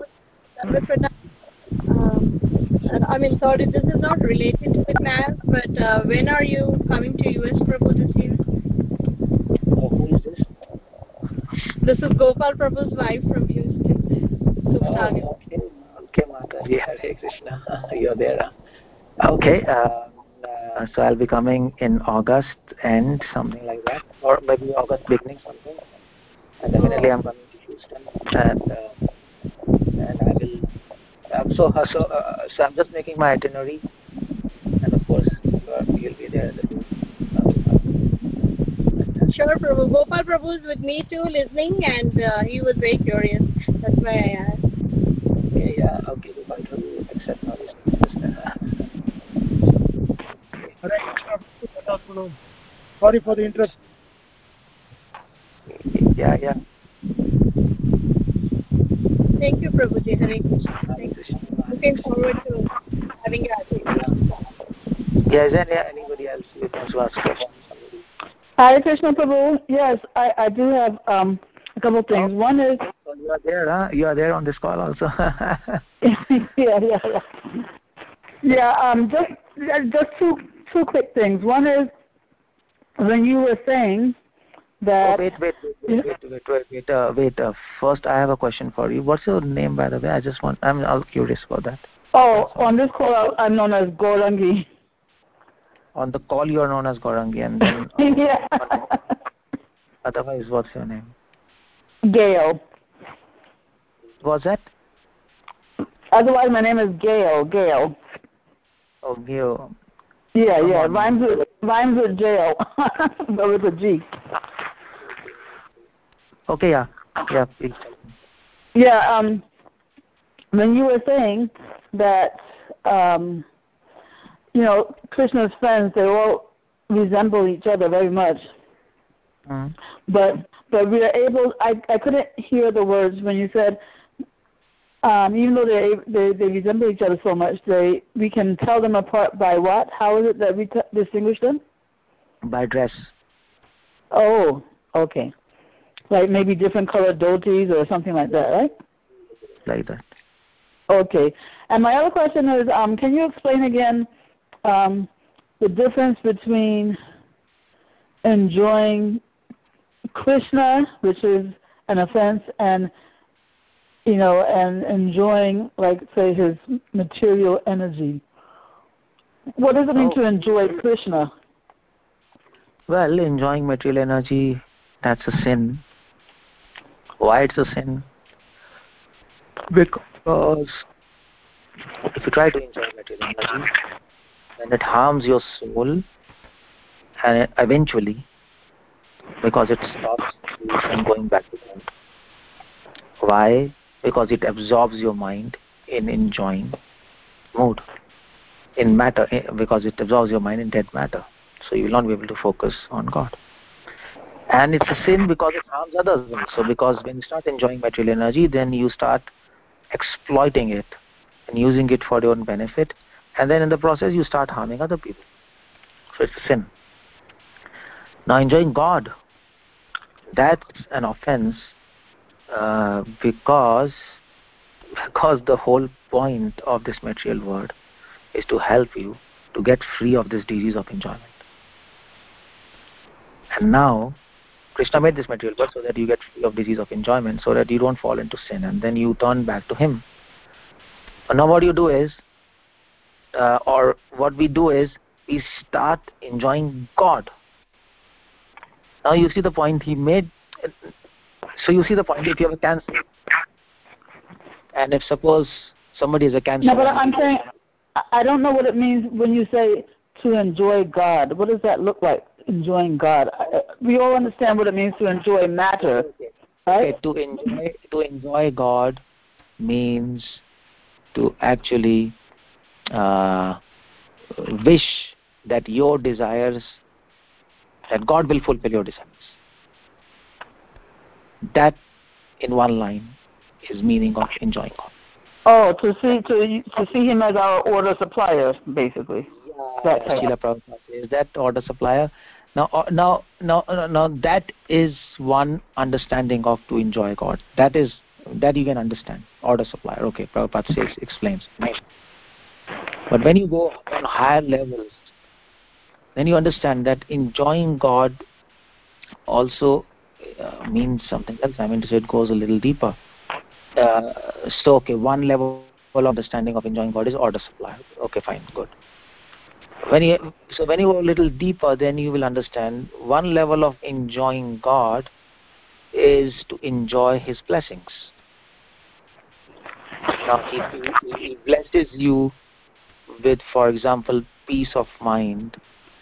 um, I mean, sorry, this is not related to the class, but uh, when are you coming to U S, Prabhu, this year? Oh, who is this? This is Gopal Prabhu's wife from Houston. Oh, okay. Okay, Mataji. Hare Krishna. You're there. Huh? Okay. Uh, uh, so I'll be coming in August end, something like that, or maybe August beginning, something. And definitely I'm coming to Houston, and uh, and I will. Um, so uh, so uh, so I'm just making my itinerary, and of course you're, you'll be there at the door. Sure, Prabhu. Gopal Prabhu is with me too, listening, and uh, he was very curious. That's why I asked. Okay, yeah, okay, Gopal Prabhu, accept all this. Sorry for the interest. Yeah, yeah. Thank you, Prabhuji. Hare Krishna. Thank you. Looking forward to having you. Yeah, is there anybody else who wants to ask questions? Hare Krishna, Prabhu. Yes, I, I do have um, a couple of things. Oh. One is... So you are there, huh? You are there on this call also. yeah, yeah, yeah. Yeah, um, just, just two, two quick things. One is, when you were saying that... Oh, wait, wait, wait, wait, wait, wait, wait, wait, uh, wait. Uh, first, I have a question for you. What's your name, by the way? I just want... I'm all curious about that. Oh, on this call, I'm known as Gaurangi. On the call, you are known as Gaurangi, and then... Uh, yeah. Otherwise, what's your name? Gail. What's that? Otherwise, my name is Gail. Gail. Oh, Gail. Yeah, Come yeah. on. Rhymes with rhymes with jail, but with a G. Okay, yeah, yeah, please. Yeah. Um, when you were saying that, um, you know, Krishna's friends, they all resemble each other very much. Mm. But but we are able. I I couldn't hear the words when you said. Um, even though they, they they resemble each other so much, they we can tell them apart by what? How is it that we t- distinguish them? By dress. Oh, okay. Like maybe different colored dhotis or something like that, right? Like that. Okay. And my other question is, um, can you explain again um, the difference between enjoying Krishna, which is an offense, and you know, and enjoying, like, say, his material energy. What does it mean oh. to enjoy Krishna? Well, enjoying material energy, that's a sin. Why it's a sin? Because if you try to enjoy material energy, then it harms your soul, and eventually, because it stops you from going back to God. Why? Because it absorbs your mind in enjoying mood, in matter, because it absorbs your mind in dead matter. So you will not be able to focus on God. And it's a sin because it harms others also. Because when you start enjoying material energy, then you start exploiting it and using it for your own benefit. And then in the process, you start harming other people. So it's a sin. Now, enjoying God, that's an offense. Uh, because because the whole point of this material world is to help you to get free of this disease of enjoyment. And now, Krishna made this material world so that you get free of disease of enjoyment, so that you don't fall into sin, and then you turn back to Him. And now what you do is, uh, or what we do is, we start enjoying God. Now you see the point he made. So you see the point, if you have a cancer, and if suppose somebody has a cancer... No, but I'm saying, I don't know what it means when you say to enjoy God. What does that look like, enjoying God? We all understand what it means to enjoy matter, okay. right? Okay, to enjoy, to enjoy God means to actually uh, wish that your desires, that God will fulfill your desires. That, in one line, is meaning of enjoying God. Oh, to see to to see him as our order supplier, basically. Yeah, Srila Prabhupada says that order supplier. Now, uh, now, now, uh, now, that is one understanding of to enjoy God. That is that you can understand. Order supplier. Okay, Prabhupada says explains. Nice. But when you go on higher levels, then you understand that enjoying God also uh, means something else. I mean to say, it goes a little deeper. Uh, so, okay, one level of understanding of enjoying God is order supplier. Okay, fine, good. When you, so when you go a little deeper, then you will understand one level of enjoying God is to enjoy His blessings. Now, if He, he blesses you with, for example, peace of mind,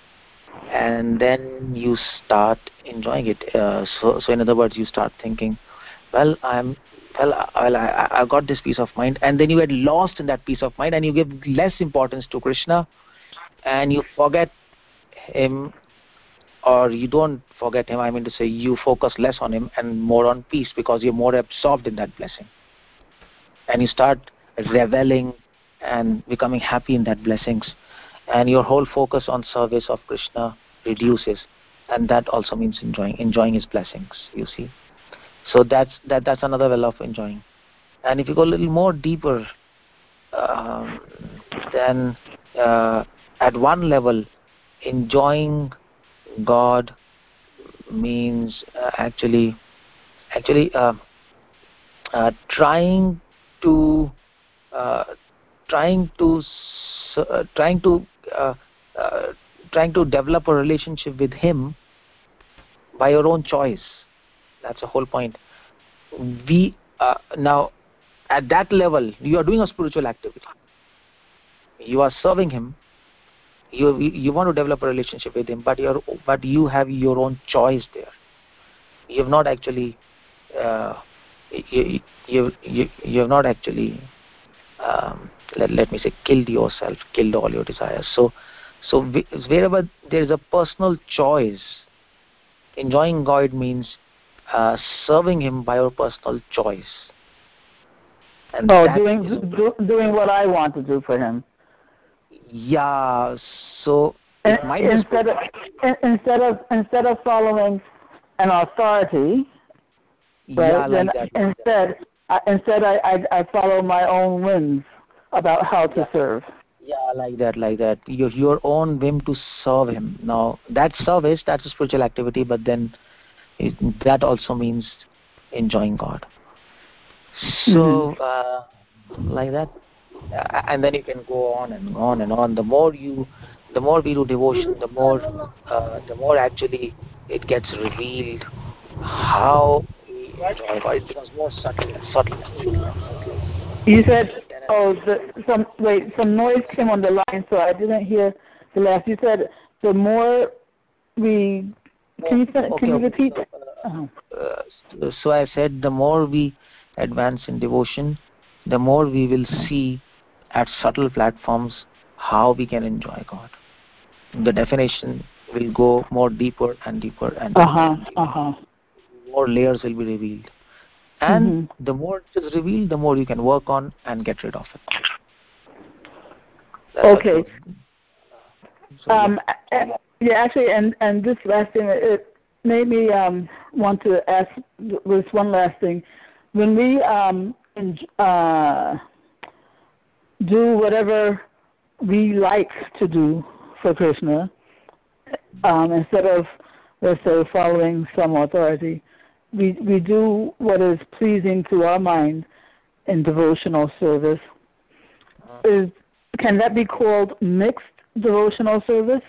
and then you start enjoying it. Uh, so, so in other words, you start thinking, well, I'm, well, well I, I got this peace of mind, and then you get lost in that peace of mind, and you give less importance to Krishna, and you forget Him, or you don't forget Him. I mean to say, you focus less on Him and more on peace because you're more absorbed in that blessing, and you start reveling and becoming happy in that blessings, and your whole focus on service of Krishna reduces, and that also means enjoying enjoying His blessings. You see, so that's that that's another level of enjoying. And if you go a little more deeper, um, then uh, at one level, enjoying God means uh, actually actually uh, uh, trying to uh, trying to uh, trying to uh, uh, trying to develop a relationship with Him by your own choice. That's the whole point. We uh, now at that level, you are doing a spiritual activity. You are serving Him. You you want to develop a relationship with Him, but you but you have your own choice there. You have not actually uh, you, you you you have not actually um, let let me say killed yourself, killed all your desires. So so wherever there is a personal choice, enjoying God means uh, serving Him by your personal choice. And oh, doing do, doing what I want to do for Him. Yeah, so it might instead of instead of instead of following an authority, right? Yeah, like then that. Instead, I, instead I, I I follow my own whims about how to yeah. serve. Yeah, like that, like that. Your your own whim to serve Him. Now that service, that's a spiritual activity, but then it, that also means enjoying God. So mm-hmm. uh, like that. Uh, and then you can go on and on and on. The more you, the more we do devotion, the more, uh, the more actually it gets revealed how we enjoy God. It becomes more subtle and subtle and subtle and subtle. You said, oh, the, some wait, some noise came on the line, so I didn't hear the last. You said the more we. Can you can okay, you okay. repeat? So, uh, uh, so I said the more we advance in devotion, the more we will see at subtle platforms how we can enjoy God. The definition will go more deeper and deeper and deeper. Uh-huh, and deeper. uh-huh. More layers will be revealed. And mm-hmm. the more it is revealed, the more you can work on and get rid of it. That's okay. So, um, yeah. yeah, actually, and, and this last thing, it made me um, want to ask this one last thing. When we um, uh, do whatever we like to do for Krishna, um, instead of, let's say, following some authority, we we do what is pleasing to our mind in devotional service. Is can that be called mixed devotional service?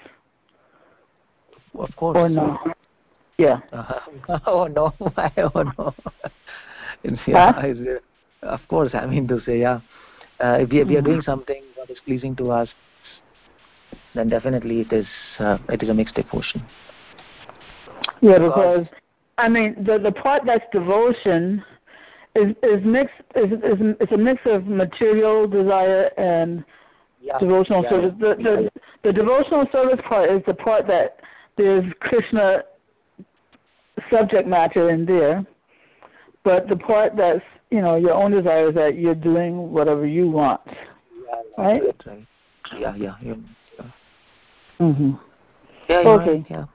Of course. Or no? Yeah. Uh, oh no! oh no! yeah, huh? Of course, I mean to say, yeah. Uh, if we, if we are doing something that is pleasing to us, then definitely it is uh, it is a mixed devotion. Yeah, because I mean the the part that's devotion is is mixed is is it's a mix of material desire and yeah, devotional yeah, service. yeah. The, the the devotional service part is the part that there's Krishna subject matter in there, but the part that's, you know, your own desire is that you're doing whatever you want. Yeah, right? Right, right. Yeah, yeah. Yeah, yeah. Mm-hmm. Yeah, you're Okay. right, yeah.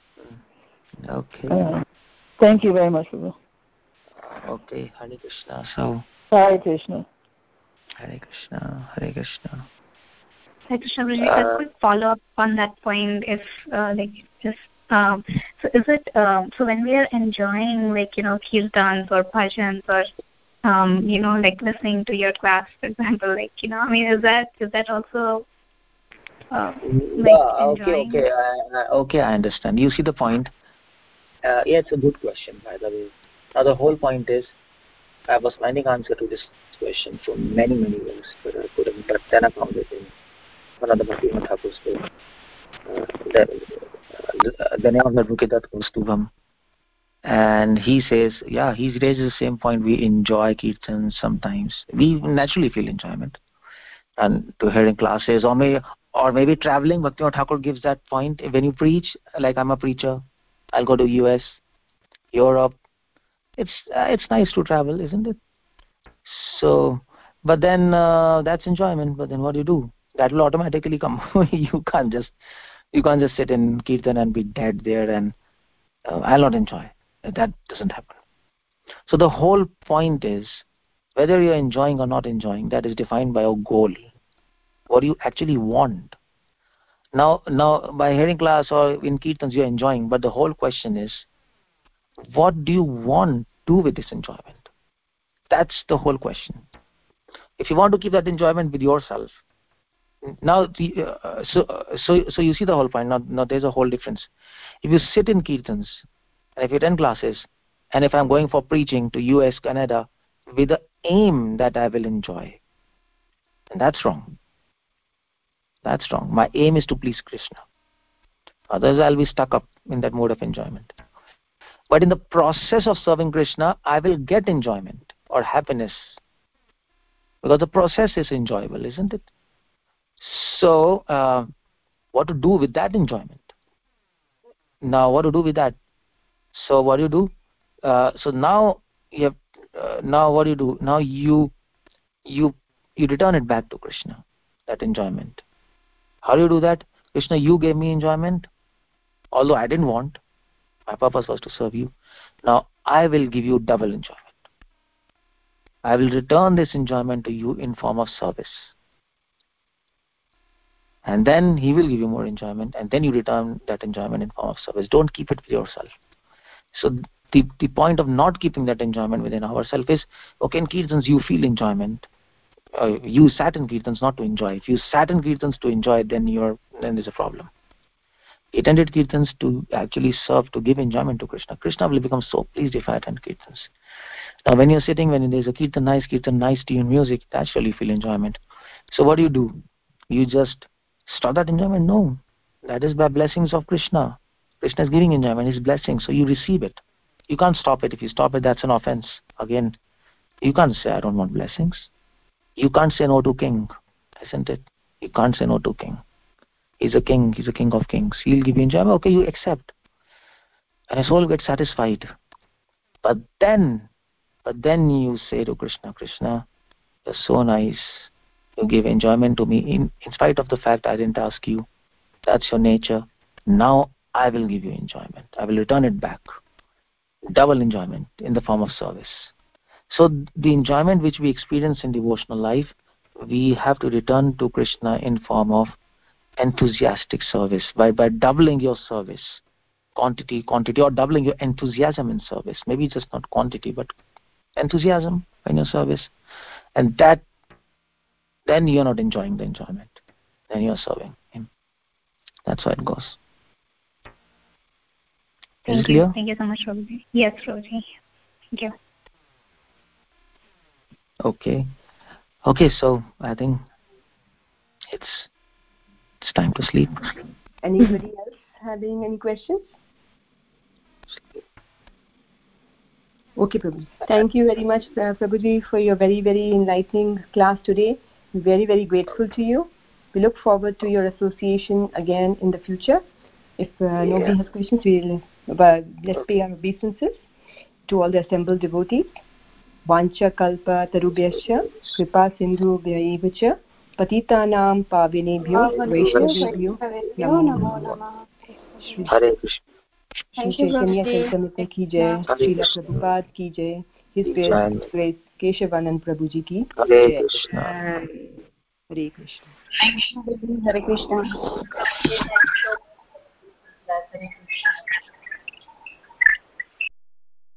Okay. Uh, thank you very much, Prabhu. Okay, Hare Krishna. So, Hare Krishna. Hare Krishna, Hare Krishna. Hare Krishna, Prabhuji, Uh, a quick follow-up on that point, if uh, like just um, so is it um, so when we are enjoying like you know kirtans or bhajans or um, you know like listening to your class, for example, like you know I mean is that is that also uh, like yeah, okay, enjoying? okay, I, I, okay, I understand. You see the point. Uh, yeah, it's a good question, by the way. Now, the whole point is, I was finding answer to this question for many, many years, but I couldn't. But then I found it in one of the Bhaktivinoda Thakur's book. Uh, the, uh, the name of the book is Kaustubham. And he says, yeah, he raises the same point. We enjoy kirtan sometimes. We naturally feel enjoyment. And to hearing classes, or, may, or maybe traveling, Bhaktivinoda Thakur gives that point. When you preach, like I'm a preacher, I'll go to U S, Europe. It's uh, it's nice to travel, isn't it? So, but then uh, that's enjoyment. But then what do you do? That will automatically come. you can't just you can't just sit in kirtan and be dead there, and uh, I'll not enjoy. That doesn't happen. So the whole point is whether you're enjoying or not enjoying. That is defined by your goal. What do you actually want? Now, now by hearing class or in kirtans you're enjoying, but the whole question is, what do you want to do with this enjoyment? That's the whole question. If you want to keep that enjoyment with yourself, now the, uh, so uh, so so you see the whole point. Now, now there's a whole difference. If you sit in kirtans and if you attend classes, and if I'm going for preaching to U S, Canada, with the aim that I will enjoy, and that's wrong. That's wrong. My aim is to please Krishna. Otherwise, I'll be stuck up in that mode of enjoyment. But in the process of serving Krishna, I will get enjoyment or happiness. Because the process is enjoyable, isn't it? So, uh, what to do with that enjoyment? Now, what to do with that? So, what do you do? Uh, so now you have. Uh, now, what do you do? Now you you you return it back to Krishna. That enjoyment. How do you do that? Krishna, you gave me enjoyment, although I didn't want. My purpose was to serve you. Now I will give you double enjoyment. I will return this enjoyment to you in form of service. And then he will give you more enjoyment, and then you return that enjoyment in form of service. Don't keep it with yourself. So the, the point of not keeping that enjoyment within ourselves is, okay, in kirtans you feel enjoyment. Uh, you sat in kirtans not to enjoy. If you sat in kirtans to enjoy, then you're then there's a problem. He attended kirtans to actually serve, to give enjoyment to Krishna. Krishna will become so pleased if I attend kirtans. Now, when you're sitting, when there's a kirtan, nice kirtan, nice tune music, naturally you feel enjoyment. So what do you do? You just stop that enjoyment? No. That is by blessings of Krishna. Krishna is giving enjoyment, his blessing, so you receive it. You can't stop it. If you stop it, that's an offense. Again, you can't say, I don't want blessings. You can't say no to king, isn't it? You can't say no to king. He's a king. He's a king of kings. He'll give you enjoyment. Okay, you accept. And his soul gets satisfied. But then, but then you say to Krishna, Krishna, you're so nice. You give enjoyment to me in, in spite of the fact I didn't ask you. That's your nature. Now I will give you enjoyment. I will return it back. Double enjoyment in the form of service. So the enjoyment which we experience in devotional life, we have to return to Krishna in form of enthusiastic service, by, by doubling your service, quantity, quantity, or doubling your enthusiasm in service. Maybe just not quantity, but enthusiasm in your service. And that, then you're not enjoying the enjoyment. Then you're serving him. That's how it goes. Is Thank it you. clear? Thank you so much, Prabhuji. Yes, Prabhuji. Thank you. Okay. Okay, so I think it's it's time to sleep. Anybody else having any questions? Okay, Prabhuji. Thank you very much, uh, Prabhuji, for your very, very enlightening class today. Very, very grateful to you. We look forward to your association again in the future. If uh, Yeah. nobody has questions, we'll uh, let's pay our obeisances. to all the assembled devotees. Vancha kalpa tarubhyascha kripa sindhubhya cha patitanam pavinebhyo vaishnavebhyo namo namah. Hare Krishna. Shri Chaitanya Charitamrita ki jai, Srila Prabhupada ki jai, His Grace Keshavanand Prabhuji ki Hare jai. Krishna. Hare Krishna. Hare Krishna.